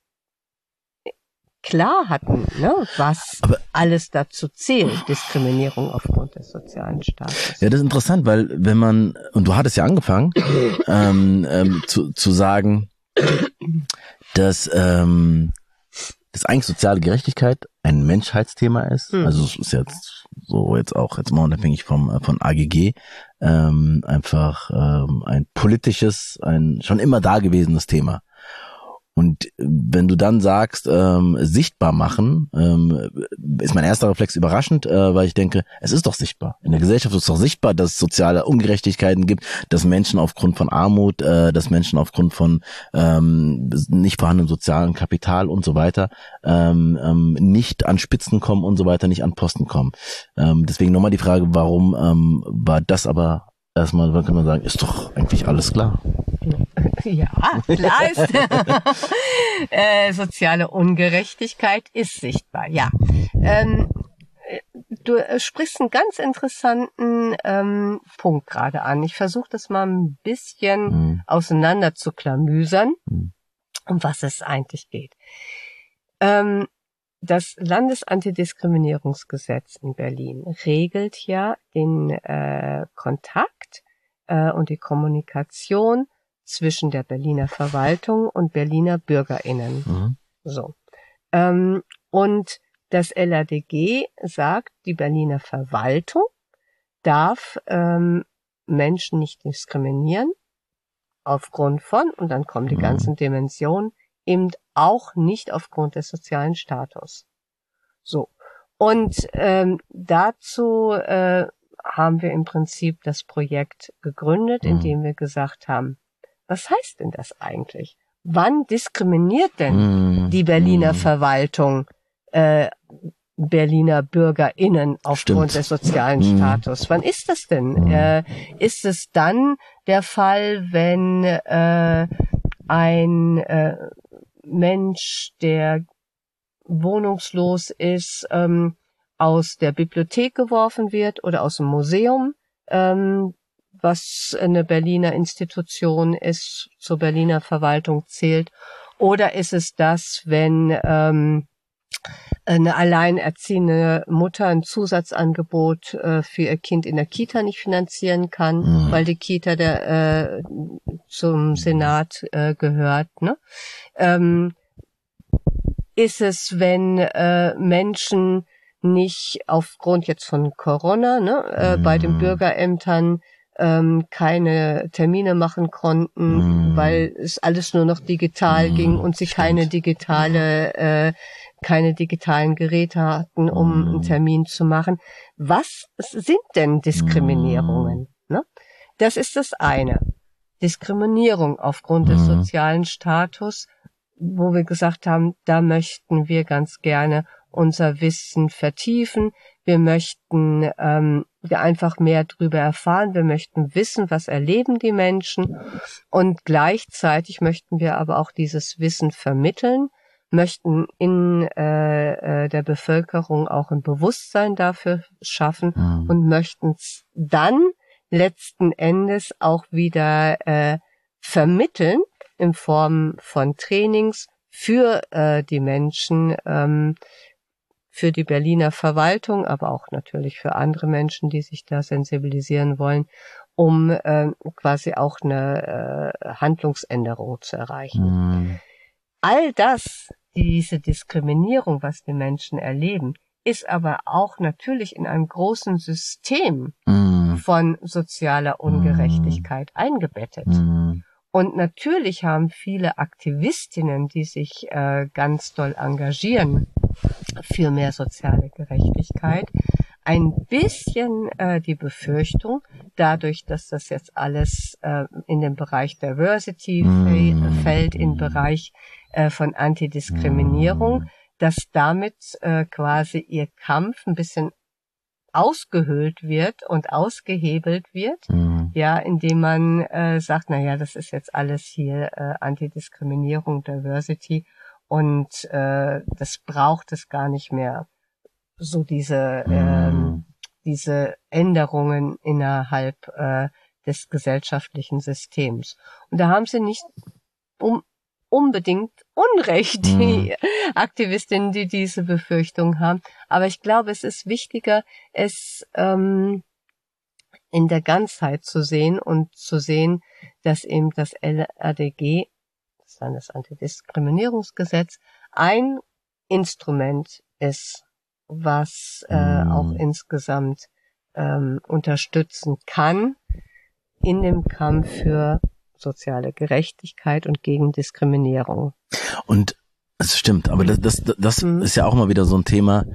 klar hatten, ne, was aber alles dazu zählt, Diskriminierung aufgrund des sozialen Status. Ja, das ist interessant, weil wenn man, und du hattest ja angefangen, ähm, ähm, zu, zu sagen, dass, ähm, dass eigentlich soziale Gerechtigkeit ein Menschheitsthema ist. Hm. Also es ist jetzt so jetzt auch jetzt mal unabhängig vom von A G G ähm, einfach ähm, ein politisches, ein schon immer dagewesenes Thema. Und wenn du dann sagst, ähm, sichtbar machen, ähm, ist mein erster Reflex überraschend, äh, weil ich denke, es ist doch sichtbar. In der Gesellschaft ist es doch sichtbar, dass es soziale Ungerechtigkeiten gibt, dass Menschen aufgrund von Armut, äh, dass Menschen aufgrund von ähm, nicht vorhandenem sozialen Kapital und so weiter ähm, ähm, nicht an Spitzen kommen und so weiter, nicht an Posten kommen. Ähm, deswegen nochmal die Frage, warum ähm, war das aber erstmal, kann man sagen, ist doch eigentlich alles klar. Ja, klar ist. äh, soziale Ungerechtigkeit ist sichtbar, ja. Ähm, du sprichst einen ganz interessanten ähm, Punkt gerade an. Ich versuche das mal ein bisschen mhm. auseinander zu klamüsern, mhm. um was es eigentlich geht. Ähm, das Landesantidiskriminierungsgesetz in Berlin regelt ja den äh, Kontakt äh, und die Kommunikation zwischen der Berliner Verwaltung und Berliner BürgerInnen. Mhm. So. Ähm, und das L A D G sagt, die Berliner Verwaltung darf ähm, Menschen nicht diskriminieren aufgrund von, und dann kommen die mhm. ganzen Dimensionen, eben auch nicht aufgrund des sozialen Status. So. Und ähm, dazu äh, haben wir im Prinzip das Projekt gegründet, mhm. indem wir gesagt haben, was heißt denn das eigentlich? Wann diskriminiert denn mm, die Berliner mm. Verwaltung äh, Berliner BürgerInnen aufgrund Stimmt. des sozialen mm. Status? Wann ist das denn? Mm. Äh, ist es dann der Fall, wenn äh, ein äh, Mensch, der wohnungslos ist, ähm, aus der Bibliothek geworfen wird oder aus dem Museum, ähm, was eine Berliner Institution ist, zur Berliner Verwaltung zählt? Oder ist es das, wenn ähm, eine alleinerziehende Mutter ein Zusatzangebot äh, für ihr Kind in der Kita nicht finanzieren kann, mhm. weil die Kita der äh, zum Senat äh, gehört, ne? Ähm, ist es, wenn äh, Menschen nicht aufgrund jetzt von Corona, ne, äh, mhm. bei den Bürgerämtern ähm, keine Termine machen konnten, mm. weil es alles nur noch digital mm. ging und sie Stimmt. keine digitale, äh, keine digitalen Geräte hatten, um mm. einen Termin zu machen. Was sind denn Diskriminierungen? Mm. Ne? Das ist das eine. Diskriminierung aufgrund mm. des sozialen Status, wo wir gesagt haben, da möchten wir ganz gerne unser Wissen vertiefen. Wir möchten ähm, wir einfach mehr drüber erfahren. Wir möchten wissen, was erleben die Menschen. Und gleichzeitig möchten wir aber auch dieses Wissen vermitteln, möchten in äh, äh, der Bevölkerung auch ein Bewusstsein dafür schaffen mhm. und möchten es dann letzten Endes auch wieder äh, vermitteln in Form von Trainings für äh, die Menschen, ähm, für die Berliner Verwaltung, aber auch natürlich für andere Menschen, die sich da sensibilisieren wollen, um äh, quasi auch eine äh, Handlungsänderung zu erreichen. Mhm. All das, diese Diskriminierung, was die Menschen erleben, ist aber auch natürlich in einem großen System mhm. von sozialer Ungerechtigkeit mhm. eingebettet. Mhm. Und natürlich haben viele Aktivistinnen, die sich äh, ganz doll engagieren für mehr soziale Gerechtigkeit, ein bisschen äh, die Befürchtung, dadurch, dass das jetzt alles äh, in den Bereich Diversity mm. fällt, im Bereich äh, von Antidiskriminierung, mm. dass damit äh, quasi ihr Kampf ein bisschen ausgehöhlt wird und ausgehebelt wird, mhm. ja, indem man äh, sagt, na ja, das ist jetzt alles hier äh, Antidiskriminierung, Diversity und äh, das braucht es gar nicht mehr, so diese mhm. ähm, diese Änderungen innerhalb äh, des gesellschaftlichen Systems. Und da haben sie nicht um unbedingt Unrecht, die mhm. Aktivistinnen, die diese Befürchtung haben. Aber ich glaube, es ist wichtiger, es ähm, in der Ganzheit zu sehen und zu sehen, dass eben das L A D G, das Landesantidiskriminierungsgesetz, ein Instrument ist, was äh, mhm. auch insgesamt ähm, unterstützen kann in dem Kampf für soziale Gerechtigkeit und gegen Diskriminierung. Und es stimmt, aber das, das, das mhm. ist ja auch mal wieder so ein Thema,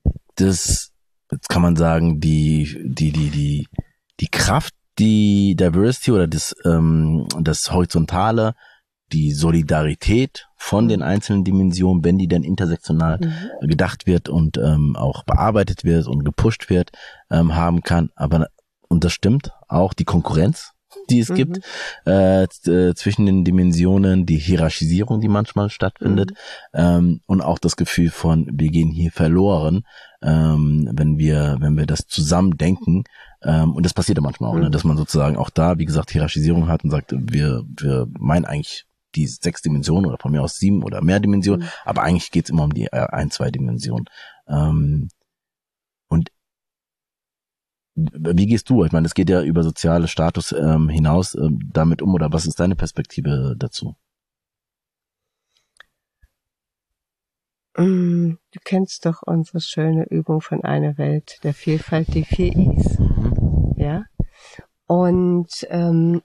das, jetzt kann man sagen, die, die, die, die, die Kraft, die Diversity oder das, ähm, das Horizontale, die Solidarität von den einzelnen Dimensionen, wenn die dann intersektional mhm. gedacht wird und ähm, auch bearbeitet wird und gepusht wird, ähm, haben kann. Aber, und das stimmt, auch die Konkurrenz die es mhm. gibt, äh, äh, zwischen den Dimensionen, die Hierarchisierung, die manchmal stattfindet, mhm. ähm, und auch das Gefühl von, wir gehen hier verloren, ähm, wenn wir, wenn wir das zusammen denken. Ähm, und das passiert ja manchmal auch, mhm. ne, dass man sozusagen auch da, wie gesagt, Hierarchisierung hat und sagt, wir, wir meinen eigentlich die sechs Dimensionen oder von mir aus sieben oder mehr Dimensionen, mhm. aber eigentlich geht's immer um die äh, ein, zwei Dimensionen. Ähm, und wie gehst du? Ich meine, es geht ja über soziale Status ähm, hinaus ähm, damit um, oder was ist deine Perspektive dazu? Du kennst doch unsere schöne Übung von einer Welt der Vielfalt, die vier Is. Mhm. Ja. Und ähm,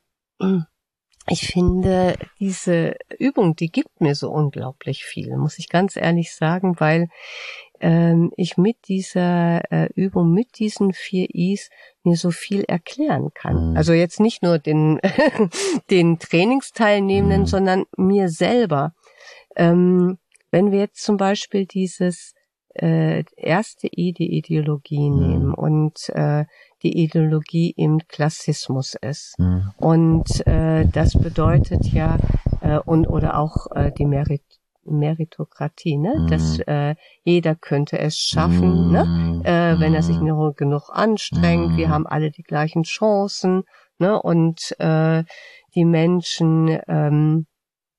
ich finde, diese Übung, die gibt mir so unglaublich viel, muss ich ganz ehrlich sagen, weil ähm, ich mit dieser äh, Übung, mit diesen vier Is mir so viel erklären kann. Mhm. Also jetzt nicht nur den, den Trainingsteilnehmenden, mhm. sondern mir selber. Ähm, wenn wir jetzt zum Beispiel dieses äh, erste I, die Ideologie mhm. nehmen und äh, die Ideologie im Klassismus ist. Mhm. Und äh, das bedeutet ja, äh, und oder auch äh, die Merit Meritokratie, ne? Mhm. Dass äh, jeder könnte es schaffen, mhm. ne? Äh, wenn er sich nur genug anstrengt. Mhm. Wir haben alle die gleichen Chancen, ne? Und äh, die Menschen ähm,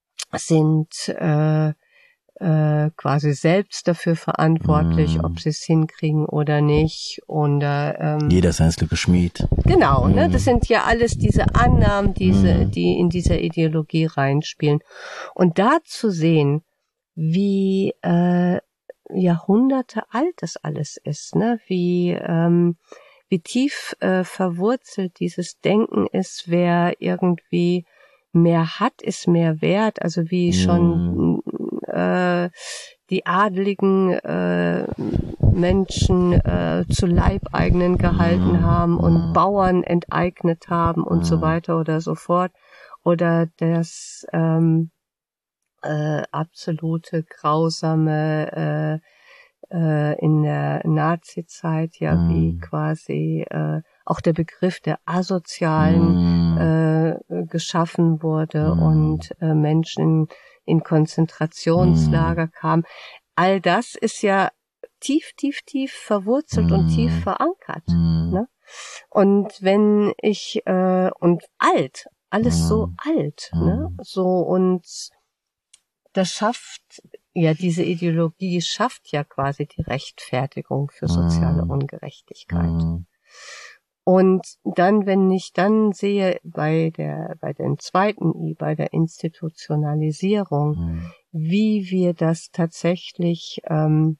sind äh, äh, quasi selbst dafür verantwortlich, mm. ob sie es hinkriegen oder nicht. Und ähm, jeder ist ein Glück Schmied. Genau, mm. ne? Das sind ja alles diese Annahmen, diese, mm. die in dieser Ideologie reinspielen. Und da zu sehen, wie äh, Jahrhunderte alt das alles ist, ne? Wie ähm, wie tief äh, verwurzelt dieses Denken ist, wer irgendwie mehr hat, ist mehr wert. Also wie mm. schon äh, die adligen äh, Menschen äh, zu Leibeigenen gehalten haben und Bauern enteignet haben und so weiter oder so fort. Oder das ähm, äh, absolute grausame äh, äh, in der Nazi-Zeit, ja, mm. wie quasi äh, auch der Begriff der Asozialen mm. äh, geschaffen wurde mm. und äh, Menschen in Konzentrationslager mm. kamen. All das ist ja tief, tief, tief verwurzelt mm. und tief verankert. Mm. Ne? Und wenn ich äh, und alt, alles mm. so alt, mm. ne? So und das schafft ja diese Ideologie schafft ja quasi die Rechtfertigung für soziale mm. Ungerechtigkeit. Mm. Und dann, wenn ich dann sehe bei der, bei dem zweiten I, bei der Institutionalisierung, mhm. wie wir das tatsächlich ähm,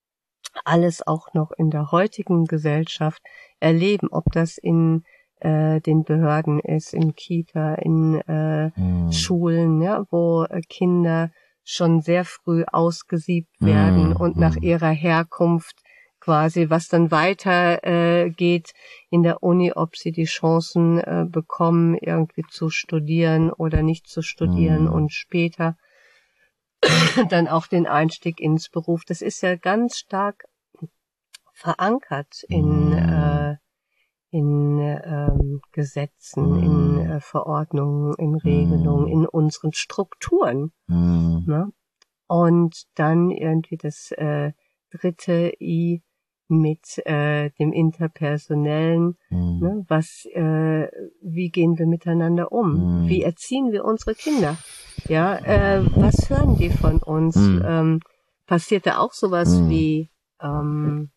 alles auch noch in der heutigen Gesellschaft erleben, ob das in äh, den Behörden ist, in Kita, in äh, mhm. Schulen, ja, wo äh, Kinder schon sehr früh ausgesiebt werden mhm. und nach ihrer Herkunft quasi, was dann weiter äh, geht in der Uni, ob sie die Chancen äh, bekommen, irgendwie zu studieren oder nicht zu studieren mm. und später dann auch den Einstieg ins Beruf. Das ist ja ganz stark verankert in mm. äh, in ähm, Gesetzen, mm. in äh, Verordnungen, in Regelungen, mm. in unseren Strukturen. Mm. Ne? Und dann irgendwie das äh, dritte I mit äh, dem Interpersonellen, mm. ne, was, äh, wie gehen wir miteinander um? Mm. Wie erziehen wir unsere Kinder? Ja, äh, was hören die von uns? Mm. Ähm, passiert da auch sowas mm. wie, ähm,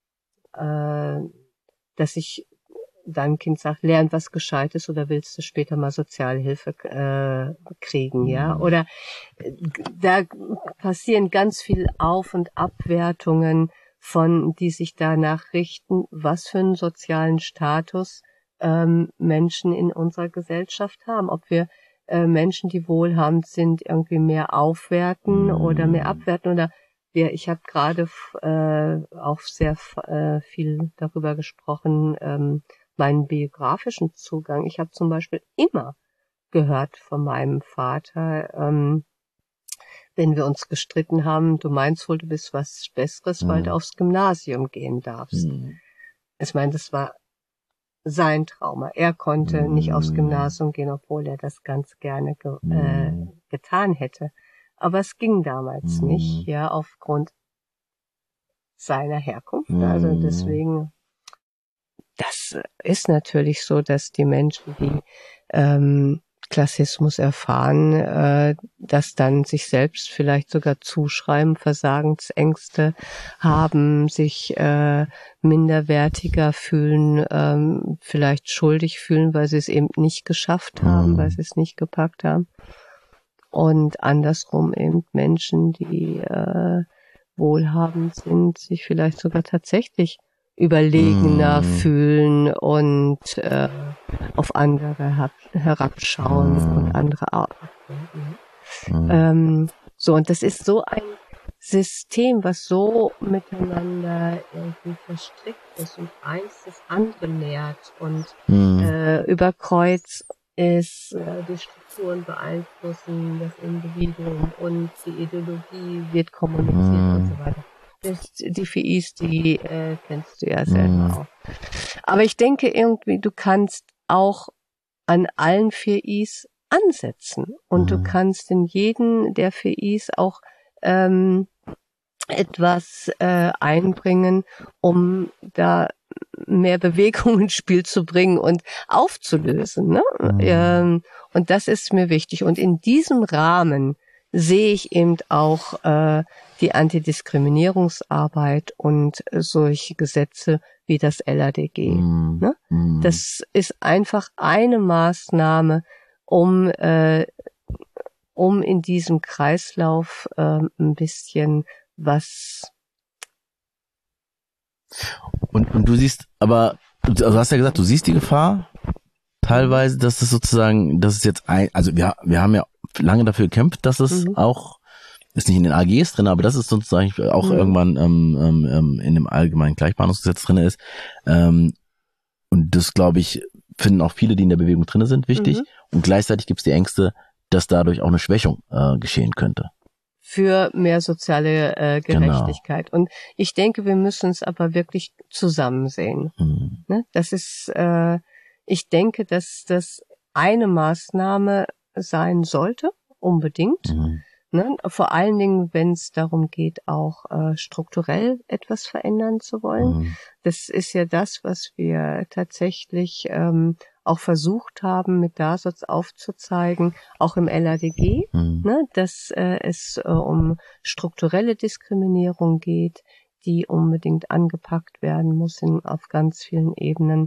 äh, dass ich deinem Kind sagt, lern was Gescheites oder willst du später mal Sozialhilfe äh, kriegen, ja? Oder äh, da passieren ganz viel Auf- und Abwertungen von, die sich danach richten, was für einen sozialen Status ähm, Menschen in unserer Gesellschaft haben. Ob wir äh, Menschen, die wohlhabend sind, irgendwie mehr aufwerten mm. oder mehr abwerten. Oder wir, ich habe gerade äh, auch sehr äh, viel darüber gesprochen, ähm, meinen biografischen Zugang. Ich habe zum Beispiel immer gehört von meinem Vater, ähm, wenn wir uns gestritten haben, du meinst wohl, du bist was Besseres, mhm. weil du aufs Gymnasium gehen darfst. Mhm. Ich meine, das war sein Trauma. Er konnte nicht aufs Gymnasium gehen, obwohl er das ganz gerne ge äh, getan hätte. Aber es ging damals nicht, ja, aufgrund seiner Herkunft. Also deswegen, das ist natürlich so, dass die Menschen, die ähm, Klassismus erfahren, äh, dass dann sich selbst vielleicht sogar zuschreiben, Versagensängste haben, sich äh, minderwertiger fühlen, ähm, vielleicht schuldig fühlen, weil sie es eben nicht geschafft haben, mhm. weil sie es nicht gepackt haben. Und andersrum eben Menschen, die äh, wohlhabend sind, sich vielleicht sogar tatsächlich überlegener mm. fühlen und äh, auf andere herab, herabschauen mm. und andere ablehnen. Mm. Ähm, so, und das ist so ein System, was so miteinander irgendwie verstrickt ist und eins das andere nährt und mm. äh, über Kreuz ist, äh, die Strukturen beeinflussen das Individuum und die Ideologie wird kommuniziert mm. und so weiter. Die vier I's, die äh, kennst du ja selber mm. auch. Aber ich denke irgendwie, du kannst auch an allen vier I's ansetzen und mm. du kannst in jeden der vier I's auch ähm, etwas äh, einbringen, um da mehr Bewegung ins Spiel zu bringen und aufzulösen. Ne? Mm. Ähm, und das ist mir wichtig. Und in diesem Rahmen sehe ich eben auch äh, die Antidiskriminierungsarbeit und solche Gesetze wie das L A D G. Mm, ne? mm. Das ist einfach eine Maßnahme, um äh, um in diesem Kreislauf äh, ein bisschen was. Und, und du siehst, aber also du hast ja gesagt, du siehst die Gefahr teilweise, dass es sozusagen, dass es jetzt ein, also wir wir haben ja lange dafür gekämpft, dass es mhm. auch, ist nicht in den A Gs drin, aber das ist sozusagen auch mhm. irgendwann ähm, ähm, in dem allgemeinen Gleichbehandlungsgesetz drin ist. Ähm, und das, glaube ich, finden auch viele, die in der Bewegung drin sind, wichtig. Mhm. Und gleichzeitig gibt es die Ängste, dass dadurch auch eine Schwächung äh, geschehen könnte. Für mehr soziale äh, Gerechtigkeit. Genau. Und ich denke, wir müssen es aber wirklich zusammen sehen. Mhm. Ne? Das ist, äh, ich denke, dass das eine Maßnahme sein sollte, unbedingt. Mhm. Ne? Vor allen Dingen, wenn es darum geht, auch äh, strukturell etwas verändern zu wollen. Mhm. Das ist ja das, was wir tatsächlich ähm, auch versucht haben, mit DASOZ aufzuzeigen, auch im L A D G, mhm. ne? dass äh, es äh, um strukturelle Diskriminierung geht, die unbedingt angepackt werden muss in, auf ganz vielen Ebenen.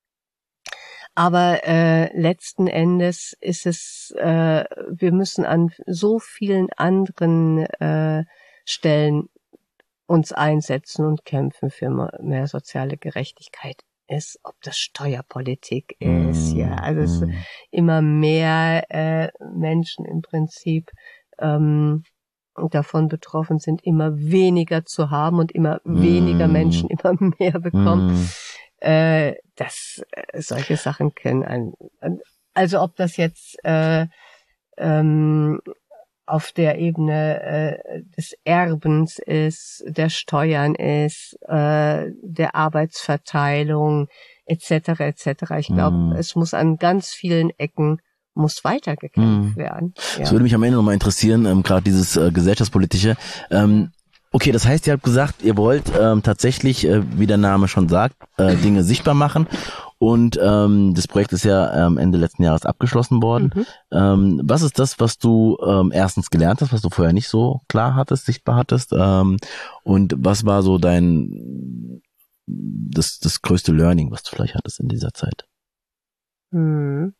Aber äh, letzten Endes ist es, äh, wir müssen an so vielen anderen äh, Stellen uns einsetzen und kämpfen für mehr soziale Gerechtigkeit. Ist, ob das Steuerpolitik ist, mm, ja, also es mm. immer mehr äh, Menschen im Prinzip ähm, davon betroffen sind, immer weniger zu haben und immer mm. weniger Menschen immer mehr bekommen. Mm. Äh, das, äh, solche Sachen können ein, also ob das jetzt äh, ähm, auf der Ebene äh, des Erbens ist, der Steuern ist, äh, der Arbeitsverteilung et cetera et cetera. Ich glaube, mm. es muss an ganz vielen Ecken muss weitergekämpft mm. werden. Ja. Das würde mich am Ende nochmal interessieren, ähm, gerade dieses äh, gesellschaftspolitische. Ähm, okay, das heißt, ihr habt gesagt, ihr wollt ähm, tatsächlich, äh, wie der Name schon sagt, äh, Dinge sichtbar machen. Und ähm, das Projekt ist ja ähm, Ende letzten Jahres abgeschlossen worden. Mhm. Ähm, was ist das, was du ähm, erstens gelernt hast, was du vorher nicht so klar hattest, sichtbar hattest? Ähm, und was war so dein das das größte Learning, was du vielleicht hattest in dieser Zeit? Mhm.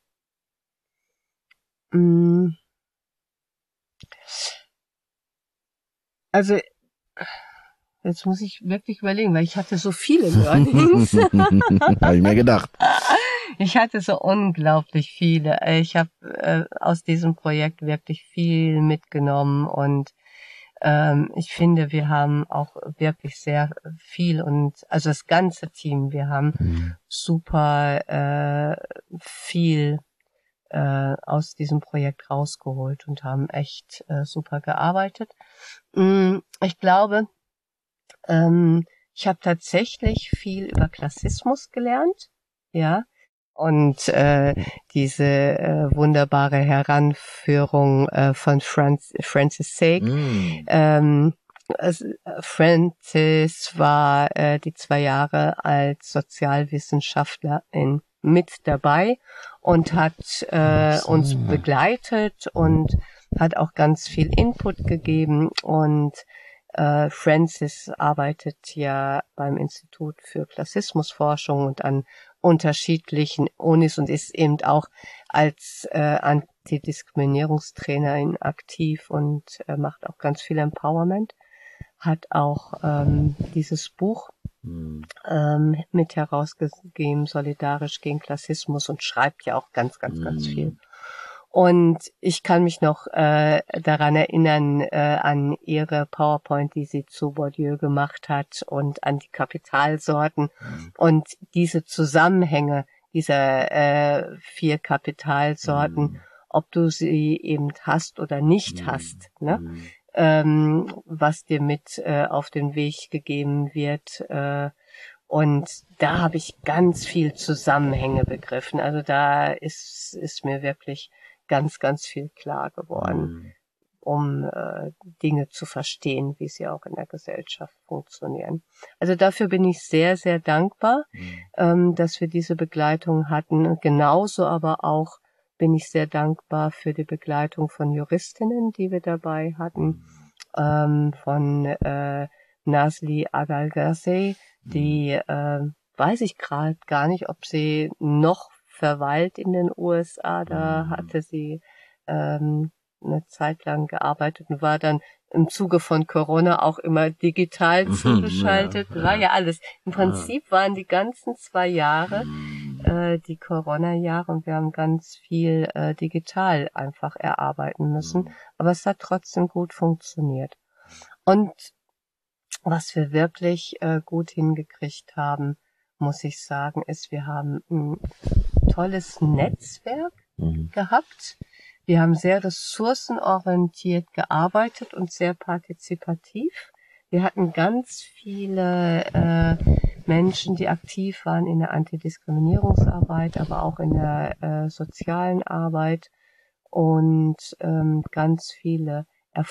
Mhm. Also jetzt muss ich wirklich überlegen, weil ich hatte so viele Learnings. Habe ich mir gedacht. Ich hatte so unglaublich viele. Ich habe äh, aus diesem Projekt wirklich viel mitgenommen und ähm, ich finde, wir haben auch wirklich sehr viel und also das ganze Team, wir haben mhm. super äh, viel äh, aus diesem Projekt rausgeholt und haben echt äh, super gearbeitet. Ich glaube, Ähm, ich habe tatsächlich viel über Klassismus gelernt, ja. Und äh, diese äh, wunderbare Heranführung äh, von Franz, Francis Sake. Mm. Ähm, es, Francis war äh, die zwei Jahre als Sozialwissenschaftlerin mit dabei und hat äh, uns begleitet und hat auch ganz viel Input gegeben. Und äh, Francis arbeitet ja beim Institut für Klassismusforschung und an unterschiedlichen Unis und ist eben auch als äh, Antidiskriminierungstrainerin aktiv und äh, macht auch ganz viel Empowerment. Hat auch ähm, dieses Buch ähm, mit herausgegeben, Solidarisch gegen Klassismus, und schreibt ja auch ganz, ganz, ganz viel. Und ich kann mich noch äh, daran erinnern, äh, an ihre PowerPoint, die sie zu Bourdieu gemacht hat, und an die Kapitalsorten mhm. und diese Zusammenhänge dieser äh, vier Kapitalsorten, mhm. ob du sie eben hast oder nicht mhm. hast, ne? Mhm. Ähm, was dir mit äh, auf den Weg gegeben wird. Äh, und da habe ich ganz viel Zusammenhänge begriffen. Also da ist, ist mir wirklich ganz, ganz viel klar geworden, mhm. um äh, Dinge zu verstehen, wie sie auch in der Gesellschaft funktionieren. Also dafür bin ich sehr, sehr dankbar, mhm. ähm, dass wir diese Begleitung hatten. Genauso aber auch bin ich sehr dankbar für die Begleitung von Juristinnen, die wir dabei hatten, ähm, von äh, Nazli Aghalghasey, die äh, weiß ich gerade gar nicht, ob sie noch verweilt in den U S A. Da hatte sie ähm, eine Zeit lang gearbeitet und war dann im Zuge von Corona auch immer digital zugeschaltet. Ja, war ja alles. Im Prinzip ja. waren die ganzen zwei Jahre äh, die Corona-Jahre und wir haben ganz viel äh, digital einfach erarbeiten müssen. Aber es hat trotzdem gut funktioniert. Und was wir wirklich äh, gut hingekriegt haben, muss ich sagen, ist, wir haben ein tolles Netzwerk mhm. gehabt. Wir haben sehr ressourcenorientiert gearbeitet und sehr partizipativ. Wir hatten ganz viele äh, Menschen, die aktiv waren in der Antidiskriminierungsarbeit, aber auch in der äh, sozialen Arbeit und ähm, ganz viele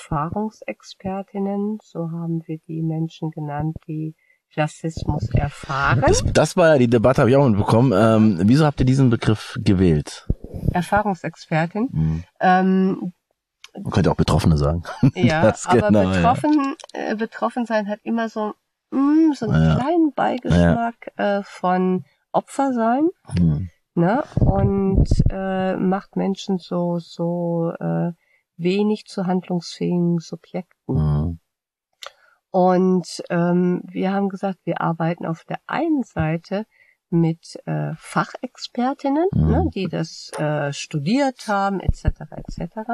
Erfahrungsexpertinnen, so haben wir die Menschen genannt, die Klassismus erfahren. Das, das war ja die Debatte, habe ich auch mitbekommen. Ähm, wieso habt ihr diesen Begriff gewählt? Erfahrungsexpertin. Mhm. Ähm, Man könnte auch Betroffene sagen. Ja, das aber genau, betroffen, ja. äh, betroffen sein hat immer so, mh, so einen ja. kleinen Beigeschmack ja. äh, von Opfer sein, mhm. ne? Und äh, macht Menschen so so äh, wenig zu handlungsfähigen Subjekten. Mhm. Und ähm, wir haben gesagt, wir arbeiten auf der einen Seite mit äh, Fachexpertinnen, mhm. ne, die das äh, studiert haben, et cetera et cetera.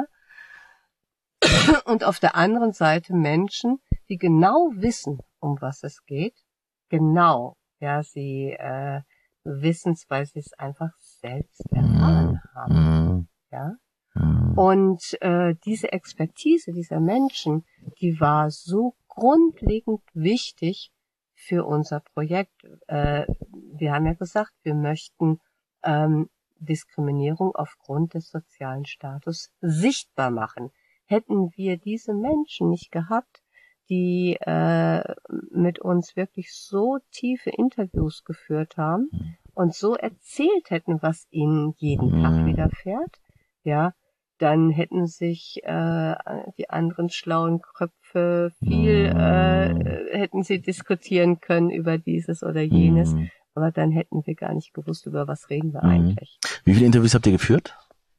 Und auf der anderen Seite Menschen, die genau wissen, um was es geht. Genau, ja, sie äh, wissen es, weil sie es einfach selbst erfahren haben. Mhm. Ja. Und äh, diese Expertise dieser Menschen, die war so grundlegend wichtig für unser Projekt. Äh, wir haben ja gesagt, wir möchten ähm, Diskriminierung aufgrund des sozialen Status sichtbar machen. Hätten wir diese Menschen nicht gehabt, die äh, mit uns wirklich so tiefe Interviews geführt haben und so erzählt hätten, was ihnen jeden Tag widerfährt, ja, dann hätten sich äh, die anderen schlauen Köpfe viel, äh, hätten sie diskutieren können über dieses oder jenes, mhm. aber dann hätten wir gar nicht gewusst, über was reden wir mhm. eigentlich. Wie viele Interviews habt ihr geführt?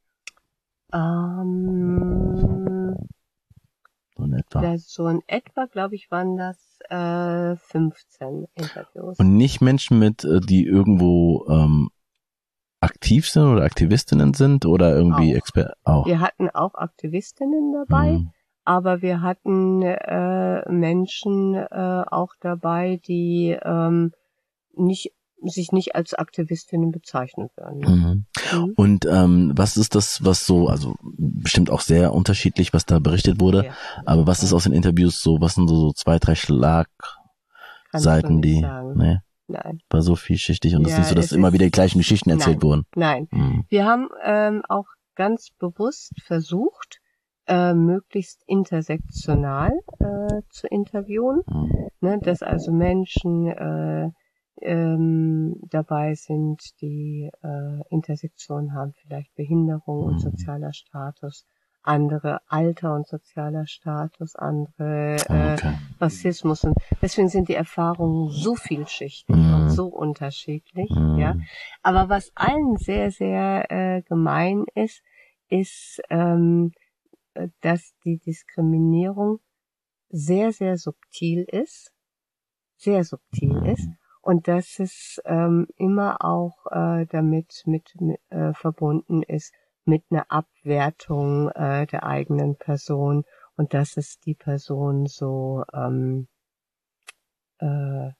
Ähm, so in etwa, das, so in etwa glaube ich, waren das äh, fünfzehn Interviews. Und nicht Menschen mit, die irgendwo ähm, aktiv sind oder Aktivistinnen sind oder irgendwie Experten auch. Wir hatten auch Aktivistinnen dabei, mhm. aber wir hatten äh, Menschen äh, auch dabei, die ähm, nicht sich nicht als Aktivistinnen bezeichnen würden. Mhm. Mhm. Und ähm, was ist das, was so, also bestimmt auch sehr unterschiedlich, was da berichtet wurde, ja. aber was ist aus den Interviews so, was sind so, so zwei, drei Schlagseiten, die, sagen. nee? Nein. Fall so vielschichtig und es Ja, ist nicht so, dass es immer ist- wieder die gleichen Geschichten erzählt Nein. wurden. Nein. Mhm. Wir haben ähm, auch ganz bewusst versucht, äh, möglichst intersektional äh, zu interviewen, Mhm. ne, dass also Menschen äh, ähm, dabei sind, die äh, Intersektion haben, vielleicht Behinderung und Mhm. sozialer Status, andere Alter und sozialer Status, andere äh, Okay. Rassismus. Und deswegen sind die Erfahrungen so vielschichtig Mhm. und so unterschiedlich. Mhm. Ja. Aber was allen sehr, sehr äh, gemein ist, ist, ähm, äh, dass die Diskriminierung sehr, sehr subtil ist, sehr subtil Mhm. ist und dass es ähm, immer auch äh, damit mit, mit äh, verbunden ist mit einer Abwertung äh, der eigenen Person und dass es die Person so ähm, äh,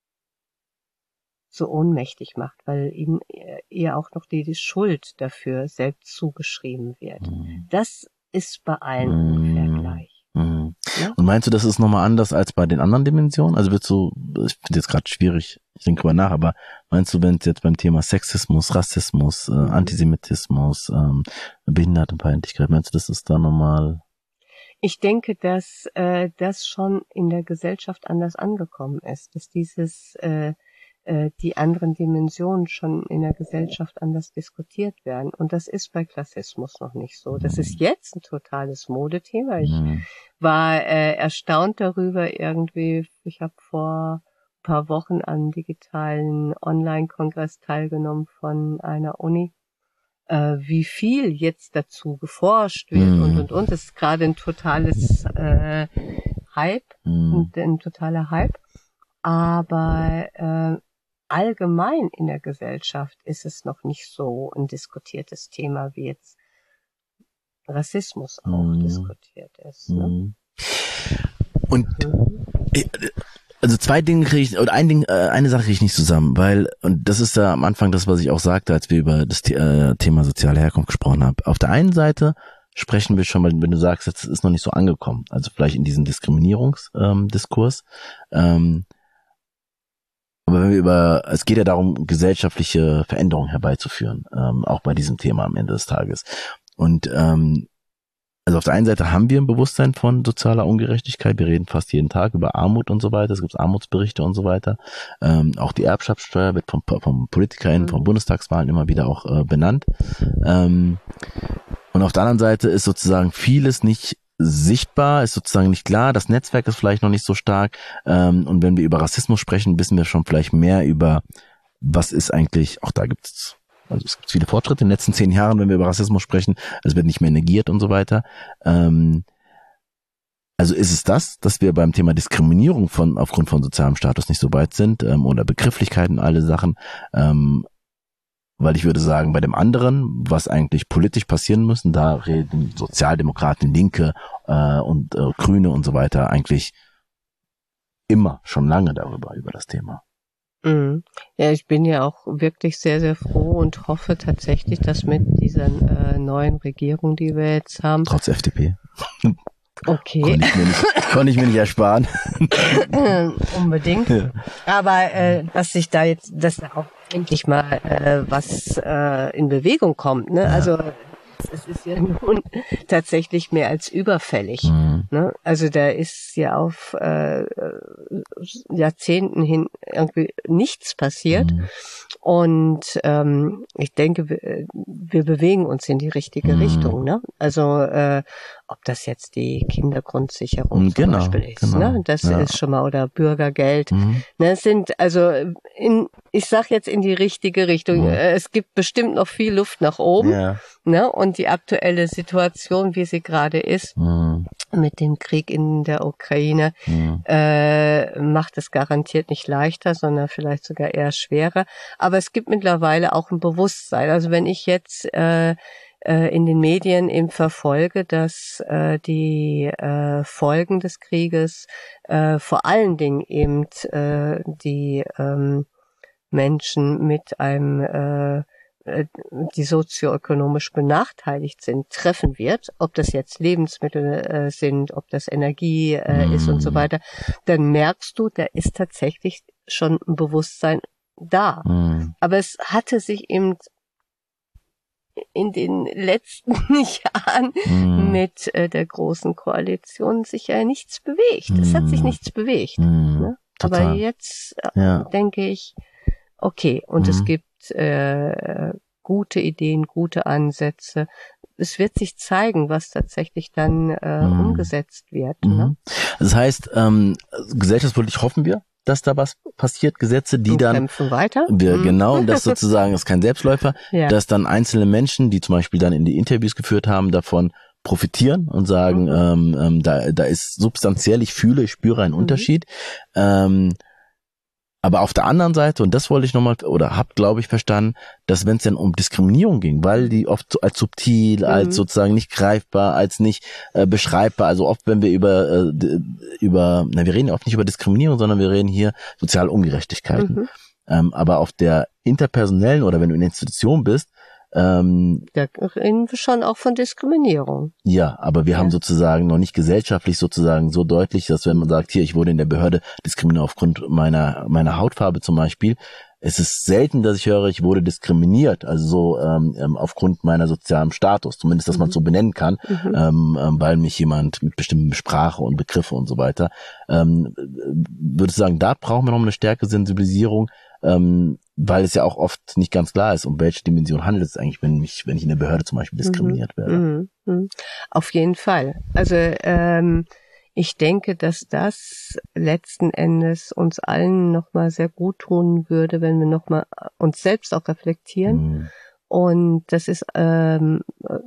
so ohnmächtig macht, weil ihnen äh, ihr auch noch die, die Schuld dafür selbst zugeschrieben wird. Mhm. Das ist bei allen Mhm. ungefähr gleich. Mhm. Ne? Und meinst du, das ist nochmal anders als bei den anderen Dimensionen? Also willst du, ich finde jetzt gerade schwierig, ich denke drüber nach, aber meinst du, wenn es jetzt beim Thema Sexismus, Rassismus, äh, Mhm. Antisemitismus, ähm, Behindertenfeindlichkeit, meinst du, das ist da nochmal? Ich denke, dass äh, das schon in der Gesellschaft anders angekommen ist, dass dieses äh, äh, die anderen Dimensionen schon in der Gesellschaft anders diskutiert werden. Und das ist bei Klassismus noch nicht so. Das ist jetzt ein totales Modethema. Ich Mhm. war äh, erstaunt darüber irgendwie. Ich habe vor ein paar Wochen an einem digitalen Online-Kongress teilgenommen von einer Uni, äh, wie viel jetzt dazu geforscht wird Mhm. und und und. Das ist gerade ein totales äh, Hype, Mhm. ein, ein totaler Hype. Aber äh, allgemein in der Gesellschaft ist es noch nicht so ein diskutiertes Thema, wie jetzt Rassismus auch Mhm. diskutiert ist. Ne? Mhm. Und Mhm. also zwei Dinge kriege ich, oder ein Ding, äh, eine Sache kriege ich nicht zusammen, weil, und das ist ja am Anfang das, was ich auch sagte, als wir über das äh, Thema soziale Herkunft gesprochen haben. Auf der einen Seite sprechen wir schon mal, wenn du sagst, das ist noch nicht so angekommen, also vielleicht in diesem Diskriminierungsdiskurs. Ähm, aber wenn wir über, es geht ja darum, gesellschaftliche Veränderungen herbeizuführen, ähm, auch bei diesem Thema am Ende des Tages. Und ähm, also auf der einen Seite haben wir ein Bewusstsein von sozialer Ungerechtigkeit. Wir reden fast jeden Tag über Armut und so weiter. Es gibt Armutsberichte und so weiter. Ähm, auch die Erbschaftssteuer wird vom, vom PolitikerInnen, von Bundestagswahlen immer wieder auch äh, benannt. Ähm, und auf der anderen Seite ist sozusagen vieles nicht sichtbar, ist sozusagen nicht klar. Das Netzwerk ist vielleicht noch nicht so stark. Ähm, und wenn wir über Rassismus sprechen, wissen wir schon vielleicht mehr über, was ist eigentlich, auch da gibt's Also es gibt viele Fortschritte in den letzten zehn Jahren, wenn wir über Rassismus sprechen. Es wird nicht mehr negiert und so weiter. Ähm, also ist es das, dass wir beim Thema Diskriminierung von aufgrund von sozialem Status nicht so weit sind ähm, oder Begrifflichkeiten, alle Sachen. Ähm, weil ich würde sagen, bei dem anderen, was eigentlich politisch passieren müssen, da reden Sozialdemokraten, Linke äh, und äh, Grüne und so weiter eigentlich immer schon lange darüber, über das Thema. Mhm. Ja, ich bin ja auch wirklich sehr, sehr froh und hoffe tatsächlich, dass mit dieser äh, neuen Regierung, die wir jetzt haben, Trotz F D P. okay, Konnte ich mir nicht, konnte ich mir nicht ersparen. unbedingt, Ja. aber äh, dass sich da jetzt, dass da auch endlich mal äh, was äh, in Bewegung kommt, ne? Ja. Also es ist ja nun tatsächlich mehr als überfällig. Mhm. Ne? Also da ist ja auf äh, Jahrzehnten hin irgendwie nichts passiert. Mhm. Und ähm, ich denke, wir, wir bewegen uns in die richtige Mhm. Richtung. Ne? Also äh, ob das jetzt die Kindergrundsicherung Mhm, zum genau, Beispiel ist, genau. ne? Das Ja. ist schon mal, oder Bürgergeld. Mhm. Ne, es sind also in, ich sag jetzt in die richtige Richtung. Mhm. Äh, Es gibt bestimmt noch viel Luft nach oben. Ja. Ne? Und die aktuelle Situation, wie sie gerade ist, Mhm. mit dem Krieg in der Ukraine, Mhm. äh, macht es garantiert nicht leichter, sondern vielleicht sogar eher schwerer. Aber es gibt mittlerweile auch ein Bewusstsein. Also wenn ich jetzt äh, äh, in den Medien eben verfolge, dass äh, die äh, Folgen des Krieges äh, vor allen Dingen eben äh, die ähm, Menschen mit einem äh, die sozioökonomisch benachteiligt sind, treffen wird, ob das jetzt Lebensmittel äh, sind, ob das Energie äh, ist und so weiter, dann merkst du, da ist tatsächlich schon ein Bewusstsein, da. Mhm. Aber es hatte sich eben in den letzten Jahren mm. mit äh, der Großen Koalition sich ja nichts bewegt. Mm. Es hat sich nichts bewegt. Mm. Ne? Aber jetzt äh, ja. denke ich, okay, und mm. es gibt äh, gute Ideen, gute Ansätze. Es wird sich zeigen, was tatsächlich dann äh, mm. umgesetzt wird. Mm. Ne? Das heißt, ähm, gesellschaftspolitisch hoffen wir, dass da was passiert, Gesetze, die und dann kämpfen weiter. Wir, genau, und das sozusagen ist kein Selbstläufer, ja. dass dann einzelne Menschen, die zum Beispiel dann in die Interviews geführt haben, davon profitieren und sagen, mhm. ähm, ähm, da, da ist substanziell, ich fühle, ich spüre einen mhm. Unterschied. Ähm, aber auf der anderen Seite, und das wollte ich nochmal, oder hab, glaube ich, verstanden, dass wenn es dann um Diskriminierung ging, weil die oft so als subtil, mhm. als sozusagen nicht greifbar, als nicht äh, beschreibbar, also oft, wenn wir über, äh, über, na, wir reden oft nicht über Diskriminierung, sondern wir reden hier soziale Ungerechtigkeiten. Mhm. Ähm, aber auf der interpersonellen oder wenn du in der Institution bist, Ähm, da reden wir schon auch von Diskriminierung. Ja, aber wir ja. haben sozusagen noch nicht gesellschaftlich sozusagen so deutlich, dass wenn man sagt, hier, ich wurde in der Behörde diskriminiert aufgrund meiner meiner Hautfarbe zum Beispiel, es ist selten, dass ich höre, ich wurde diskriminiert, also so ähm, aufgrund meiner sozialen Status, zumindest, dass mhm. man es so benennen kann, mhm. ähm, ähm, weil mich jemand mit bestimmten Sprache und Begriffe und so weiter, ähm, würde ich sagen, da brauchen wir noch eine stärkere Sensibilisierung, ähm, weil es ja auch oft nicht ganz klar ist, um welche Dimension handelt es eigentlich, wenn mich, wenn ich in der Behörde zum Beispiel diskriminiert mhm. werde. Mhm. Auf jeden Fall. Also ähm, ich denke, dass das letzten Endes uns allen nochmal sehr gut tun würde, wenn wir nochmal uns selbst auch reflektieren. Mhm. Und das ist, ähm,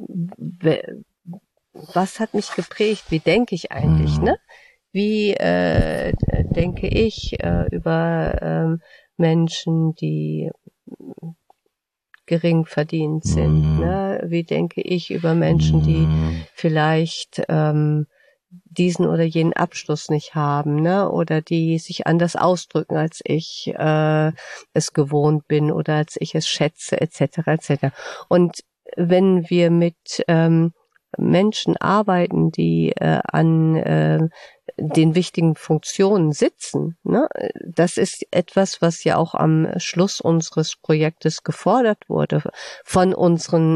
was hat mich geprägt? Wie denke ich eigentlich, mhm. ne? Wie äh, denke ich äh, über ähm, Menschen, die gering verdient sind, mm. ne? Wie denke ich über Menschen, die mm. vielleicht ähm, diesen oder jenen Abschluss nicht haben, ne? Oder die sich anders ausdrücken, als ich äh, es gewohnt bin oder als ich es schätze, et cetera et cetera. Und wenn wir mit ähm, Menschen arbeiten, die äh, an äh, den wichtigen Funktionen sitzen, ne? Das ist etwas, was ja auch am Schluss unseres Projektes gefordert wurde von unseren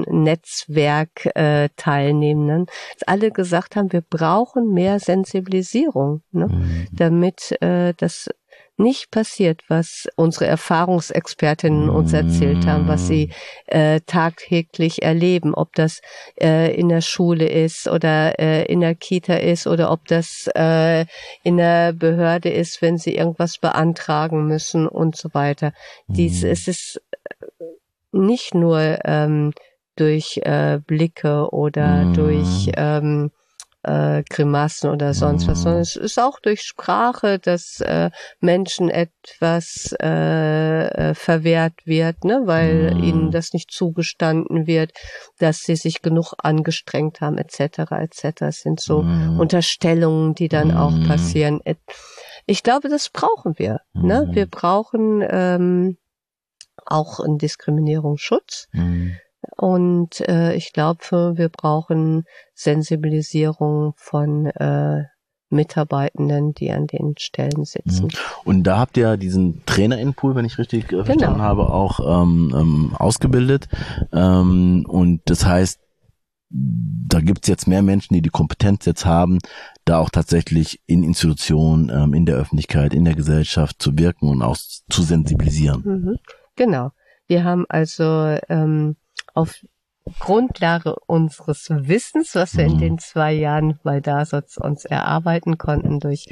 Netzwerkteilnehmenden, dass alle gesagt haben, wir brauchen mehr Sensibilisierung, ne? Mhm. Damit äh, das nicht passiert, was unsere Erfahrungsexpertinnen uns erzählt haben, was sie äh, tagtäglich erleben, ob das äh, in der Schule ist oder äh, in der Kita ist oder ob das äh, in der Behörde ist, wenn sie irgendwas beantragen müssen und so weiter. Mhm. Dies, es ist nicht nur ähm, durch äh, Blicke oder mhm. durch ähm, Äh, Grimassen oder sonst was, sondern es ist auch durch Sprache, dass äh, Menschen etwas äh, äh, verwehrt wird, ne, weil mm. ihnen das nicht zugestanden wird, dass sie sich genug angestrengt haben, et cetera et cetera. Es sind so mm. Unterstellungen, die dann mm. auch passieren. Ich glaube, das brauchen wir. Mm. Ne? Wir brauchen ähm, auch einen Diskriminierungsschutz. Mm. Und äh, ich glaube, wir brauchen Sensibilisierung von äh, Mitarbeitenden, die an den Stellen sitzen. Und da habt ihr diesen Trainerinnenpool, wenn ich richtig äh, verstanden genau. habe, auch ähm, ähm, ausgebildet. Ähm, und das heißt, da gibt's jetzt mehr Menschen, die die Kompetenz jetzt haben, da auch tatsächlich in Institutionen, ähm, in der Öffentlichkeit, in der Gesellschaft zu wirken und auch zu sensibilisieren. Mhm. Genau. Wir haben also ähm, auf Grundlage unseres Wissens, was wir in den zwei Jahren bei DASOZ uns erarbeiten konnten, durch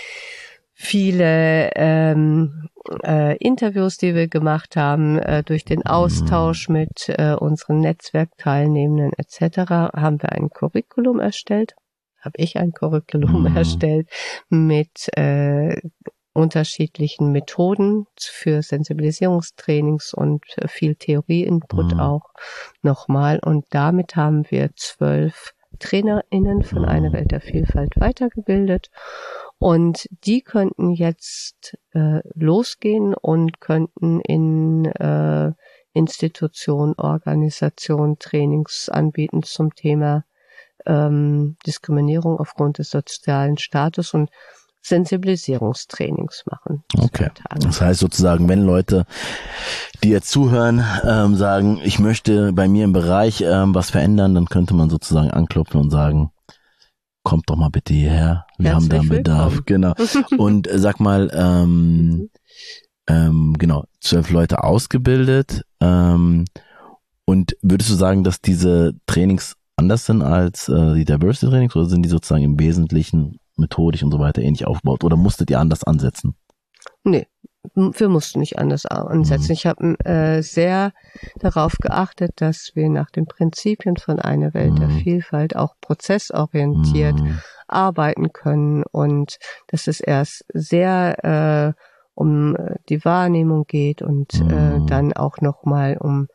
viele ähm, äh, Interviews, die wir gemacht haben, äh, durch den Austausch mit äh, unseren Netzwerkteilnehmenden et cetera, haben wir ein Curriculum erstellt, habe ich ein Curriculum mhm. erstellt mit äh, unterschiedlichen Methoden für Sensibilisierungstrainings und viel Theorie-Input mhm. auch nochmal. Und damit haben wir zwölf TrainerInnen von Eine Welt der Vielfalt weitergebildet. Und die könnten jetzt äh, losgehen und könnten in äh, Institutionen, Organisationen Trainings anbieten zum Thema ähm, Diskriminierung aufgrund des sozialen Status. Und Sensibilisierungstrainings machen. Okay. Das heißt sozusagen, wenn Leute, die jetzt zuhören, ähm, sagen, ich möchte bei mir im Bereich ähm, was verändern, dann könnte man sozusagen anklopfen und sagen, kommt doch mal bitte hierher, wir Herzlich haben da einen Bedarf. Genau. Und äh, sag mal, ähm, ähm, genau, zwölf Leute ausgebildet. Ähm, und würdest du sagen, dass diese Trainings anders sind als äh, die Diversity Trainings oder sind die sozusagen im Wesentlichen methodisch und so weiter ähnlich aufgebaut oder musstet ihr anders ansetzen? Nee, wir mussten nicht anders ansetzen. Mhm. Ich habe äh, sehr darauf geachtet, dass wir nach den Prinzipien von einer Welt mhm. der Vielfalt auch prozessorientiert mhm. arbeiten können und dass es erst sehr äh, um die Wahrnehmung geht und mhm. äh, dann auch nochmal um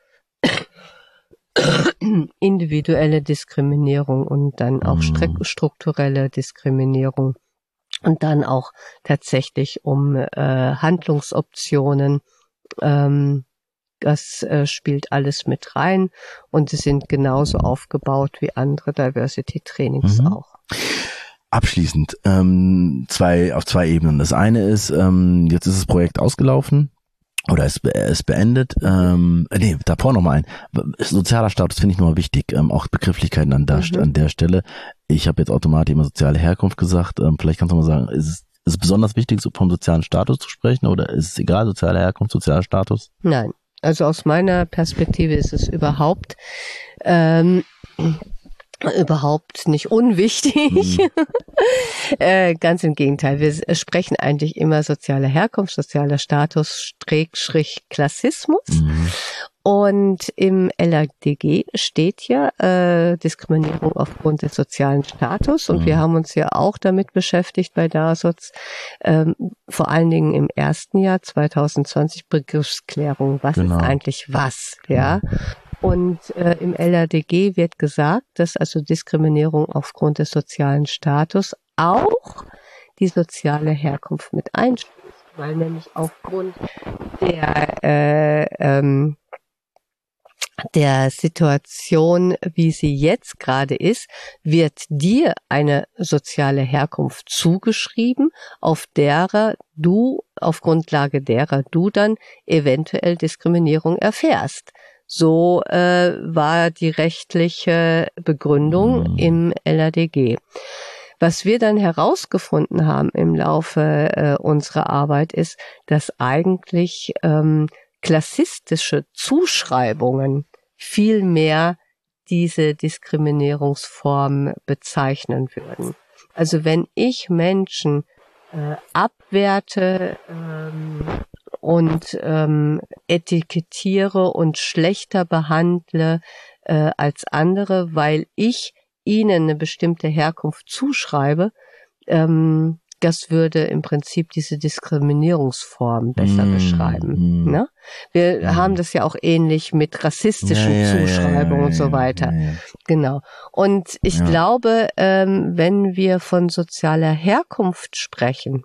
individuelle Diskriminierung und dann auch mhm. strukturelle Diskriminierung und dann auch tatsächlich um äh, Handlungsoptionen. Ähm, das äh, spielt alles mit rein und sie sind genauso aufgebaut wie andere Diversity-Trainings mhm. auch. Abschließend ähm, zwei auf zwei Ebenen. Das eine ist, ähm, jetzt ist das Projekt ausgelaufen. Oder es ist beendet. Ähm, nee, davor nochmal ein. Sozialer Status finde ich nochmal wichtig. Ähm, auch Begrifflichkeiten an der, mhm. an der Stelle. Ich habe jetzt automatisch immer soziale Herkunft gesagt. Ähm, vielleicht kannst du mal sagen, ist es, ist es besonders wichtig, so vom sozialen Status zu sprechen? Oder ist es egal, soziale Herkunft, sozialer Status? Nein. Also aus meiner Perspektive ist es überhaupt ähm, überhaupt nicht unwichtig. Mhm. äh, ganz im Gegenteil. Wir sprechen eigentlich immer soziale Herkunft, sozialer Status, Schrägstrich Klassismus. Mhm. Und im L A D G steht ja äh, Diskriminierung aufgrund des sozialen Status. Und mhm. wir haben uns ja auch damit beschäftigt bei DASOZ, ähm, vor allen Dingen im ersten Jahr zwanzig zwanzig Begriffsklärung. Was genau. ist eigentlich was? Ja. Und äh, im L A D G wird gesagt, dass also Diskriminierung aufgrund des sozialen Status auch die soziale Herkunft mit einschließt, weil nämlich aufgrund der äh, ähm, der Situation, wie sie jetzt gerade ist, wird dir eine soziale Herkunft zugeschrieben, auf derer du, auf Grundlage derer du dann eventuell Diskriminierung erfährst. So äh, war die rechtliche Begründung mhm. im L A D G. Was wir dann herausgefunden haben im Laufe äh, unserer Arbeit ist, dass eigentlich ähm, klassistische Zuschreibungen viel mehr diese Diskriminierungsform bezeichnen würden. Also wenn ich Menschen äh, abwerte ähm, und ähm, etikettiere und schlechter behandle äh, als andere, weil ich ihnen eine bestimmte Herkunft zuschreibe, ähm, das würde im Prinzip diese Diskriminierungsform besser mm, beschreiben. Mm. Ne? Wir mm. haben das ja auch ähnlich mit rassistischen ja, ja, Zuschreibungen ja, ja, und so weiter. Ja, ja. Genau. Und ich ja. glaube, ähm, wenn wir von sozialer Herkunft sprechen,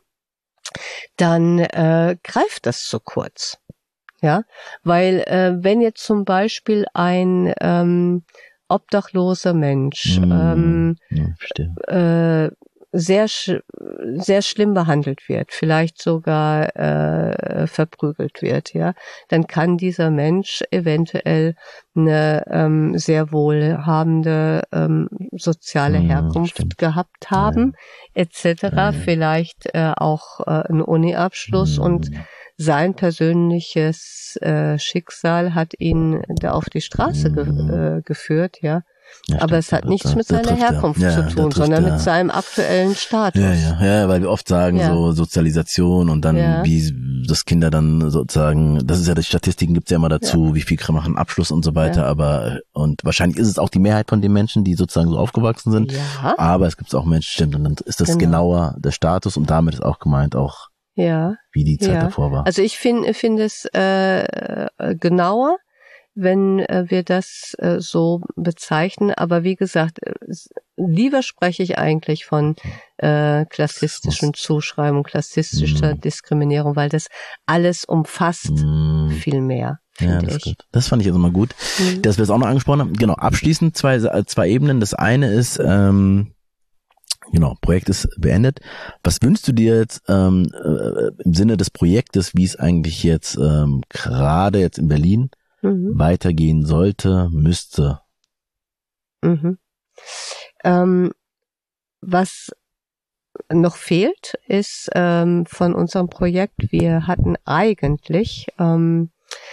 dann äh, greift das zu kurz. Ja, weil äh, wenn jetzt zum Beispiel ein ähm, obdachloser Mensch mm. ähm, ja, äh, sehr sch- sehr schlimm behandelt wird, vielleicht sogar äh, verprügelt wird, ja, dann kann dieser Mensch eventuell eine ähm, sehr wohlhabende ähm, soziale Herkunft ja, gehabt haben, ja. et cetera. Ja. Vielleicht äh, auch äh, einen Uni-Abschluss ja. und sein persönliches äh, Schicksal hat ihn da auf die Straße ge- äh, geführt, ja. Ja, aber es hat nichts mit seiner Herkunft ja, zu tun, sondern mit seinem aktuellen Status. Ja, ja, ja, weil wir oft sagen, ja. so Sozialisation und dann, ja. wie das Kinder dann sozusagen, das ist ja, die Statistiken gibt's ja immer dazu, ja. wie viel machen Abschluss und so weiter, ja. aber, und wahrscheinlich ist es auch die Mehrheit von den Menschen, die sozusagen so aufgewachsen sind, ja. aber es gibt auch Menschen, stimmt, und dann ist das genau. genauer der Status und damit ist auch gemeint auch, ja. wie die Zeit ja. davor war. Also ich finde, finde es äh, genauer, wenn äh, wir das äh, so bezeichnen. Aber wie gesagt, äh, lieber spreche ich eigentlich von äh, klassistischen Zuschreibungen, klassistischer mm. Diskriminierung, weil das alles umfasst mm. viel mehr, finde ja, das ich. Ist gut. Das fand ich jetzt mal gut, mm. dass wir es auch noch angesprochen haben. Genau, abschließend zwei, zwei Ebenen. Das eine ist, ähm, Genau, Projekt ist beendet. Was wünschst du dir jetzt ähm, äh, im Sinne des Projektes, wie es eigentlich jetzt ähm, gerade jetzt in Berlin mhm. weitergehen sollte, müsste? Mhm. Ähm, was noch fehlt, ist ähm, von unserem Projekt, wir hatten eigentlich ähm,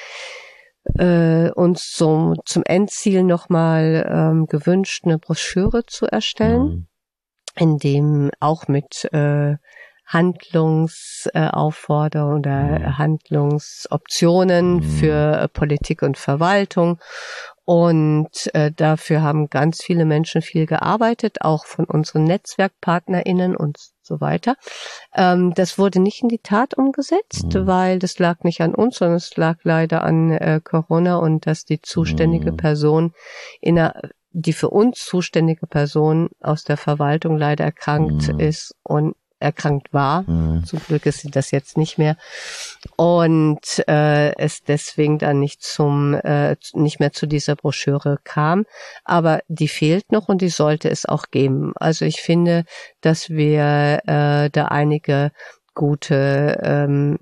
äh, uns zum, zum Endziel nochmal ähm, gewünscht, eine Broschüre zu erstellen, mhm. in dem auch mit äh, Handlungsaufforderungen oder mhm. Handlungsoptionen mhm. für Politik und Verwaltung. Und äh, dafür haben ganz viele Menschen viel gearbeitet, auch von unseren NetzwerkpartnerInnen und so weiter. Ähm, das wurde nicht in die Tat umgesetzt, mhm. weil das lag nicht an uns, sondern es lag leider an äh, Corona und dass die zuständige mhm. Person in einer, die für uns zuständige Person aus der Verwaltung leider erkrankt mhm. ist und erkrankt war. Mhm. Zum Glück ist sie das jetzt nicht mehr. Und äh, es deswegen dann nicht zum äh, nicht mehr zu dieser Broschüre kam. Aber die fehlt noch und die sollte es auch geben. Also ich finde, dass wir äh, da einige gute ähm,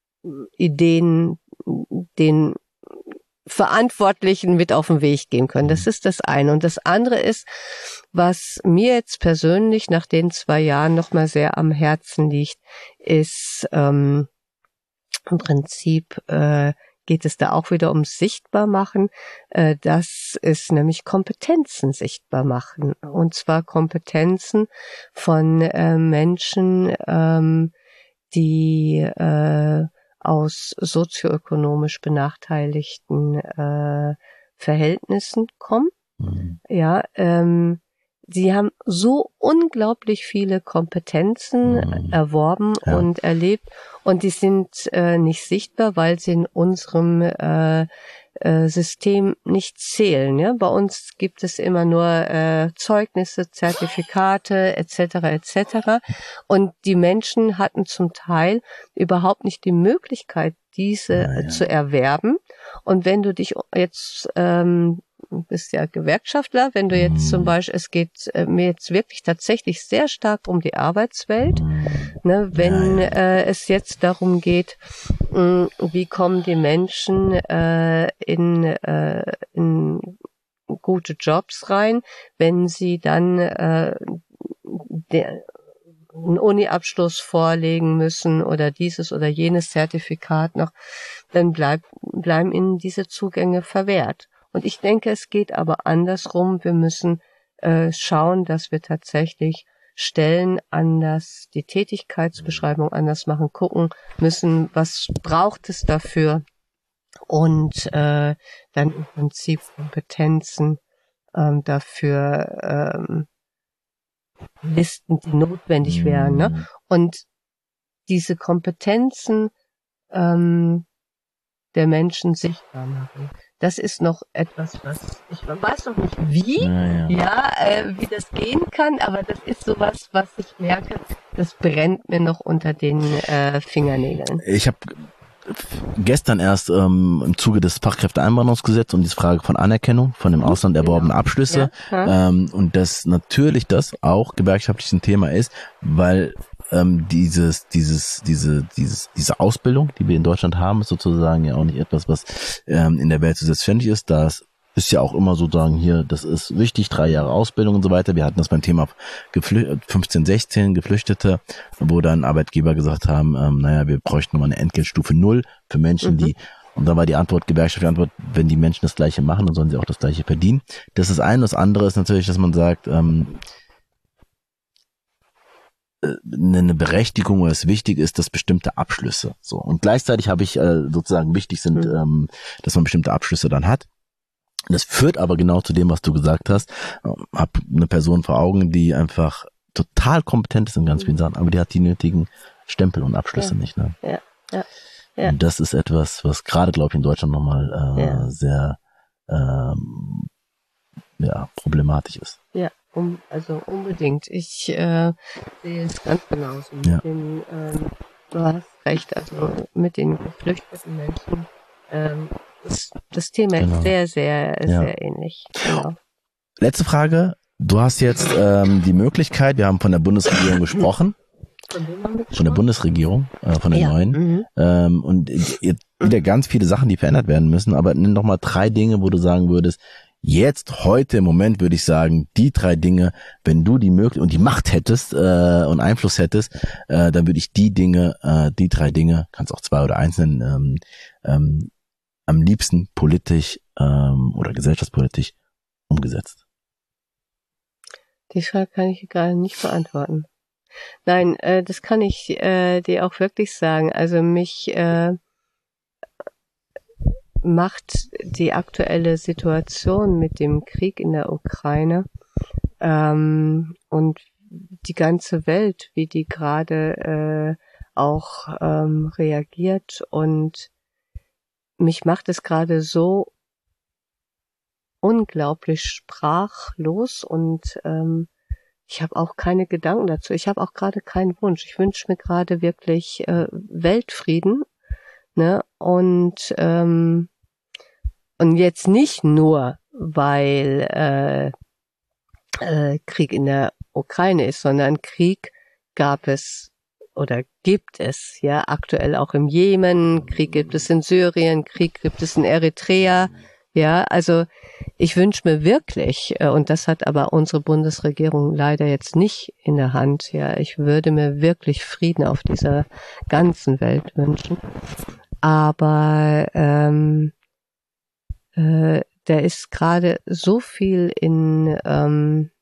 Ideen den Verantwortlichen mit auf den Weg gehen können. Das ist das eine. Und das andere ist, was mir jetzt persönlich nach den zwei Jahren nochmal sehr am Herzen liegt, ist ähm, im Prinzip äh, geht es da auch wieder ums Sichtbarmachen. Äh, das ist nämlich Kompetenzen sichtbar machen. Und zwar Kompetenzen von äh, Menschen, ähm, die äh, aus sozioökonomisch benachteiligten äh, Verhältnissen kommen. Mhm. Ja, ähm, sie haben so unglaublich viele Kompetenzen mhm. erworben ja. und erlebt und die sind äh, nicht sichtbar, weil sie in unserem äh, äh, System nicht zählen. Ja? Bei uns gibt es immer nur äh, Zeugnisse, Zertifikate et cetera et cetera. Und die Menschen hatten zum Teil überhaupt nicht die Möglichkeit, diese ja, ja. zu erwerben. Und wenn du dich jetzt ähm, bist ja Gewerkschaftler, wenn du jetzt zum Beispiel, es geht äh, mir jetzt wirklich tatsächlich sehr stark um die Arbeitswelt, ne, wenn ja, ja. Äh, es jetzt darum geht, mh, wie kommen die Menschen äh, in, äh, in gute Jobs rein, wenn sie dann äh, der einen Uni-Abschluss vorlegen müssen oder dieses oder jenes Zertifikat noch, dann bleib, bleiben ihnen diese Zugänge verwehrt. Und ich denke, es geht aber andersrum. Wir müssen äh, schauen, dass wir tatsächlich Stellen anders, die Tätigkeitsbeschreibung anders machen, gucken müssen, was braucht es dafür und äh, dann im Prinzip Kompetenzen ähm, dafür ähm, Listen, die notwendig wären. Ne? Und diese Kompetenzen ähm, der Menschen sichtbar machen. Das ist noch etwas, was ich weiß noch nicht wie, ja, ja. ja äh, wie das gehen kann, aber das ist sowas, was ich merke, das brennt mir noch unter den äh, Fingernägeln. Ich habe gestern erst ähm, im Zuge des Fachkräfteeinwanderungsgesetzes und die Frage von Anerkennung von dem Ausland erworbenen Abschlüsse ja. ähm, und dass natürlich das auch gewerkschaftlich ein Thema ist, weil ähm, dieses dieses diese dieses diese Ausbildung, die wir in Deutschland haben, ist sozusagen ja auch nicht etwas, was ähm, in der Welt so selbstverständlich ist. Das ist ja auch immer sozusagen hier, das ist wichtig, drei Jahre Ausbildung und so weiter. Wir hatten das beim Thema Geflü- fünfzehn, sechzehn Geflüchtete, wo dann Arbeitgeber gesagt haben, ähm, naja, wir bräuchten nochmal eine Entgeltstufe null für Menschen, mhm. die, und da war die Antwort, Gewerkschaft, die Antwort, wenn die Menschen das Gleiche machen, dann sollen sie auch das Gleiche verdienen. Das ist ein, das andere ist natürlich, dass man sagt, ähm, eine Berechtigung oder es wichtig ist, dass bestimmte Abschlüsse, so. Und gleichzeitig habe ich äh, sozusagen wichtig sind, mhm. ähm, dass man bestimmte Abschlüsse dann hat. Das führt aber genau zu dem, was du gesagt hast. Hab eine Person vor Augen, die einfach total kompetent ist in ganz vielen Sachen, aber die hat die nötigen Stempel und Abschlüsse ja. nicht. Ne? Ja. Ja. Ja. Und das ist etwas, was gerade, glaube ich, in Deutschland nochmal äh, ja. sehr ähm, ja, problematisch ist. Ja, um, also unbedingt. Ich äh, sehe es ganz genauso. Mit ja. den, ähm, du hast recht, also mit den geflüchteten Menschen ähm, Das, das Thema genau. ist sehr, sehr, ja. sehr ähnlich. Genau. Letzte Frage. du hast jetzt ähm, die Möglichkeit, wir haben von der Bundesregierung gesprochen, von der Bundesregierung, äh, von der ja. neuen, Mhm. ähm, und jetzt wieder ganz viele Sachen, die verändert werden müssen, aber nenn doch mal drei Dinge, wo du sagen würdest, jetzt, heute, im Moment würde ich sagen, die drei Dinge, wenn du die Möglichkeit und die Macht hättest äh, und Einfluss hättest, äh, dann würde ich die Dinge, äh, die drei Dinge, kannst auch zwei oder eins nennen, ähm, ähm, am liebsten politisch ähm, oder gesellschaftspolitisch umgesetzt. Die Frage kann ich gerade nicht beantworten. Nein, äh, das kann ich äh, dir auch wirklich sagen. Also mich äh, macht die aktuelle Situation mit dem Krieg in der Ukraine ähm, und die ganze Welt, wie die gerade äh, auch ähm, reagiert, und mich macht es gerade so unglaublich sprachlos, und ähm, ich habe auch keine Gedanken dazu. Ich habe auch gerade keinen Wunsch. Ich wünsche mir gerade wirklich äh, Weltfrieden, ne? Und ähm, und jetzt nicht nur, weil äh, äh, Krieg in der Ukraine ist, sondern Krieg gab es oder gibt es ja aktuell auch im Jemen. Krieg gibt es in Syrien. Krieg gibt es in Eritrea. Ja, also ich wünsche mir wirklich, und das hat aber unsere Bundesregierung leider jetzt nicht in der Hand, ja, ich würde mir wirklich Frieden auf dieser ganzen Welt wünschen. Aber ähm, äh, da ist gerade so viel in ähm,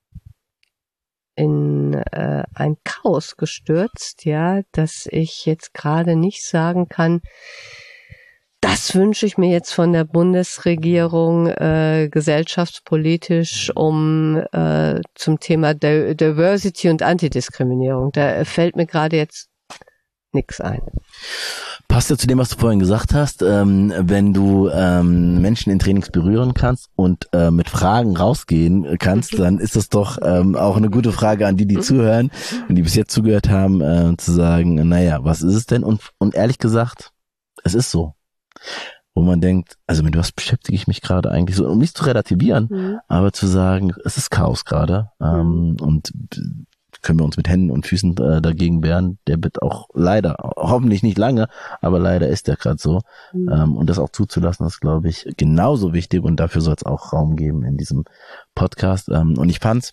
in äh, ein Chaos gestürzt, ja, dass ich jetzt gerade nicht sagen kann, das wünsche ich mir jetzt von der Bundesregierung äh, gesellschaftspolitisch um äh, zum Thema Di- Diversity und Antidiskriminierung. Da fällt mir gerade jetzt nichts ein. Passt ja zu dem, was du vorhin gesagt hast, ähm, wenn du ähm, Menschen in Trainings berühren kannst und äh, mit Fragen rausgehen kannst, dann ist das doch ähm, auch eine gute Frage an die, die zuhören und die bis jetzt zugehört haben, äh, zu sagen, naja, was ist es denn? Und, und ehrlich gesagt, es ist so. Wo man denkt, also mit was beschäftige ich mich gerade eigentlich so, um nicht zu relativieren, Mhm. aber zu sagen, es ist Chaos gerade ähm, und können wir uns mit Händen und Füßen äh, dagegen wehren. Der wird auch leider, hoffentlich nicht lange, aber leider ist der gerade so. Mhm. Ähm, und das auch zuzulassen, ist, glaube ich, genauso wichtig, und dafür soll es auch Raum geben in diesem Podcast. Ähm, und ich fand's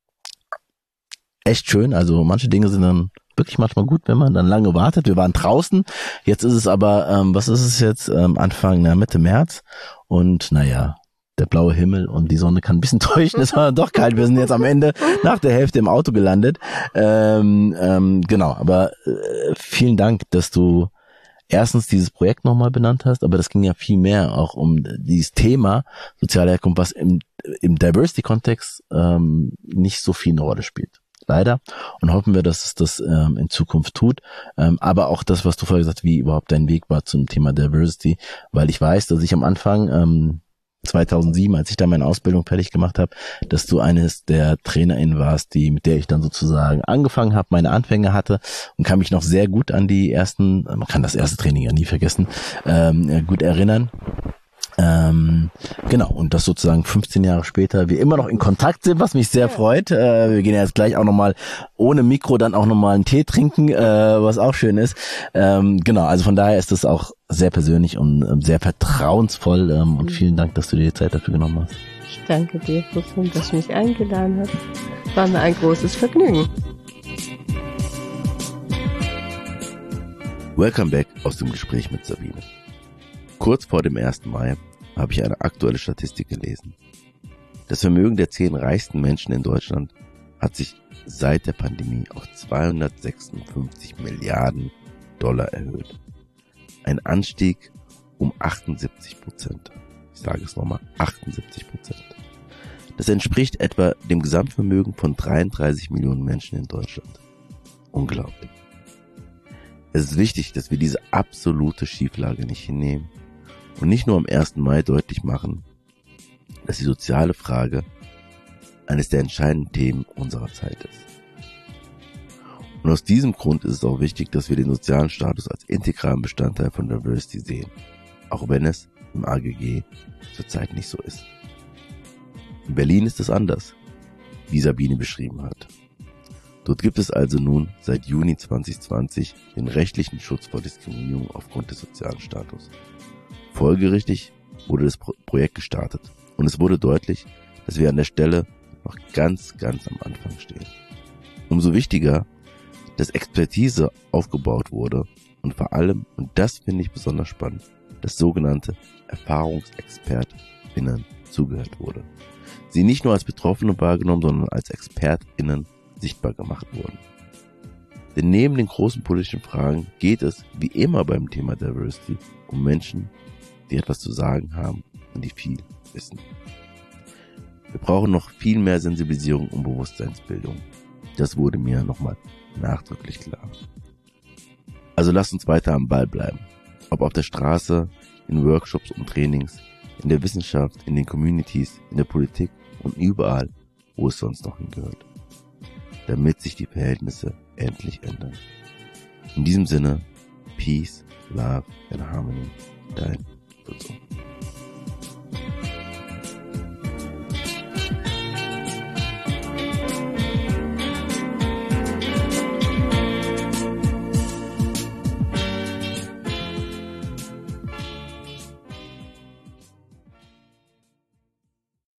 echt schön. Also manche Dinge sind dann wirklich manchmal gut, wenn man dann lange wartet. Wir waren draußen, jetzt ist es aber, ähm, was ist es jetzt, ähm, Anfang, na, Mitte März, und naja, der blaue Himmel und die Sonne kann ein bisschen täuschen, es war doch kalt, wir sind jetzt am Ende nach der Hälfte im Auto gelandet. Ähm, ähm, genau, aber äh, vielen Dank, dass du erstens dieses Projekt nochmal benannt hast, aber das ging ja viel mehr auch um dieses Thema soziale Herkunft, was im, im Diversity-Kontext ähm, nicht so viel eine Rolle spielt. Leider. Und hoffen wir, dass es das ähm, in Zukunft tut. Ähm, aber auch das, was du vorher gesagt hast, wie überhaupt dein Weg war zum Thema Diversity. Weil ich weiß, dass ich am Anfang, ähm, zweitausendsieben, als ich da meine Ausbildung fertig gemacht habe, dass du eines der TrainerInnen warst, die mit der ich dann sozusagen angefangen habe, meine Anfänge hatte, und kann mich noch sehr gut an die ersten, man kann das erste Training ja nie vergessen, ähm, gut erinnern. Ähm, genau, und das sozusagen fünfzehn Jahre später wir immer noch in Kontakt sind, was mich sehr freut. Äh, wir gehen ja jetzt gleich auch nochmal ohne Mikro dann auch nochmal einen Tee trinken, äh, was auch schön ist. Ähm, genau, also von daher ist das auch sehr persönlich und ähm, sehr vertrauensvoll, ähm, und vielen Dank, dass du dir die Zeit dafür genommen hast. Ich danke dir, Fussum, dass du mich eingeladen hast. War mir ein großes Vergnügen. Welcome back aus dem Gespräch mit Sabine. Kurz vor dem ersten Mai habe ich eine aktuelle Statistik gelesen. Das Vermögen der zehn reichsten Menschen in Deutschland hat sich seit der Pandemie auf zweihundertsechsundfünfzig Milliarden Dollar erhöht. Ein Anstieg um achtundsiebzig Prozent. Ich sage es nochmal, achtundsiebzig Prozent. Das entspricht etwa dem Gesamtvermögen von dreiunddreißig Millionen Menschen in Deutschland. Unglaublich. Es ist wichtig, dass wir diese absolute Schieflage nicht hinnehmen und nicht nur am ersten Mai deutlich machen, dass die soziale Frage eines der entscheidenden Themen unserer Zeit ist. Und aus diesem Grund ist es auch wichtig, dass wir den sozialen Status als integralen Bestandteil von Diversity sehen, auch wenn es im A G G zurzeit nicht so ist. In Berlin ist es anders. wie Sabine beschrieben hat. Dort gibt es also nun seit Juni zwanzig zwanzig den rechtlichen Schutz vor Diskriminierung aufgrund des sozialen Status. Folgerichtig wurde das Pro- Projekt gestartet und es wurde deutlich, dass wir an der Stelle noch ganz, ganz am Anfang stehen. Umso wichtiger, dass Expertise aufgebaut wurde und vor allem, und das finde ich besonders spannend, dass sogenannte ErfahrungsexpertInnen zugehört wurde. Sie nicht nur als Betroffene wahrgenommen, sondern als ExpertInnen sichtbar gemacht wurden. Denn neben den großen politischen Fragen geht es, wie immer beim Thema Diversity, um Menschen, die etwas zu sagen haben und die viel wissen. Wir brauchen noch viel mehr Sensibilisierung und Bewusstseinsbildung. Das wurde mir nochmal nachdrücklich klar. Also lasst uns weiter am Ball bleiben. Ob auf der Straße, in Workshops und Trainings, in der Wissenschaft, in den Communities, in der Politik und überall, wo es sonst noch hingehört. Damit sich die Verhältnisse endlich ändern. In diesem Sinne, Peace, Love and Harmony, dein Lutzo.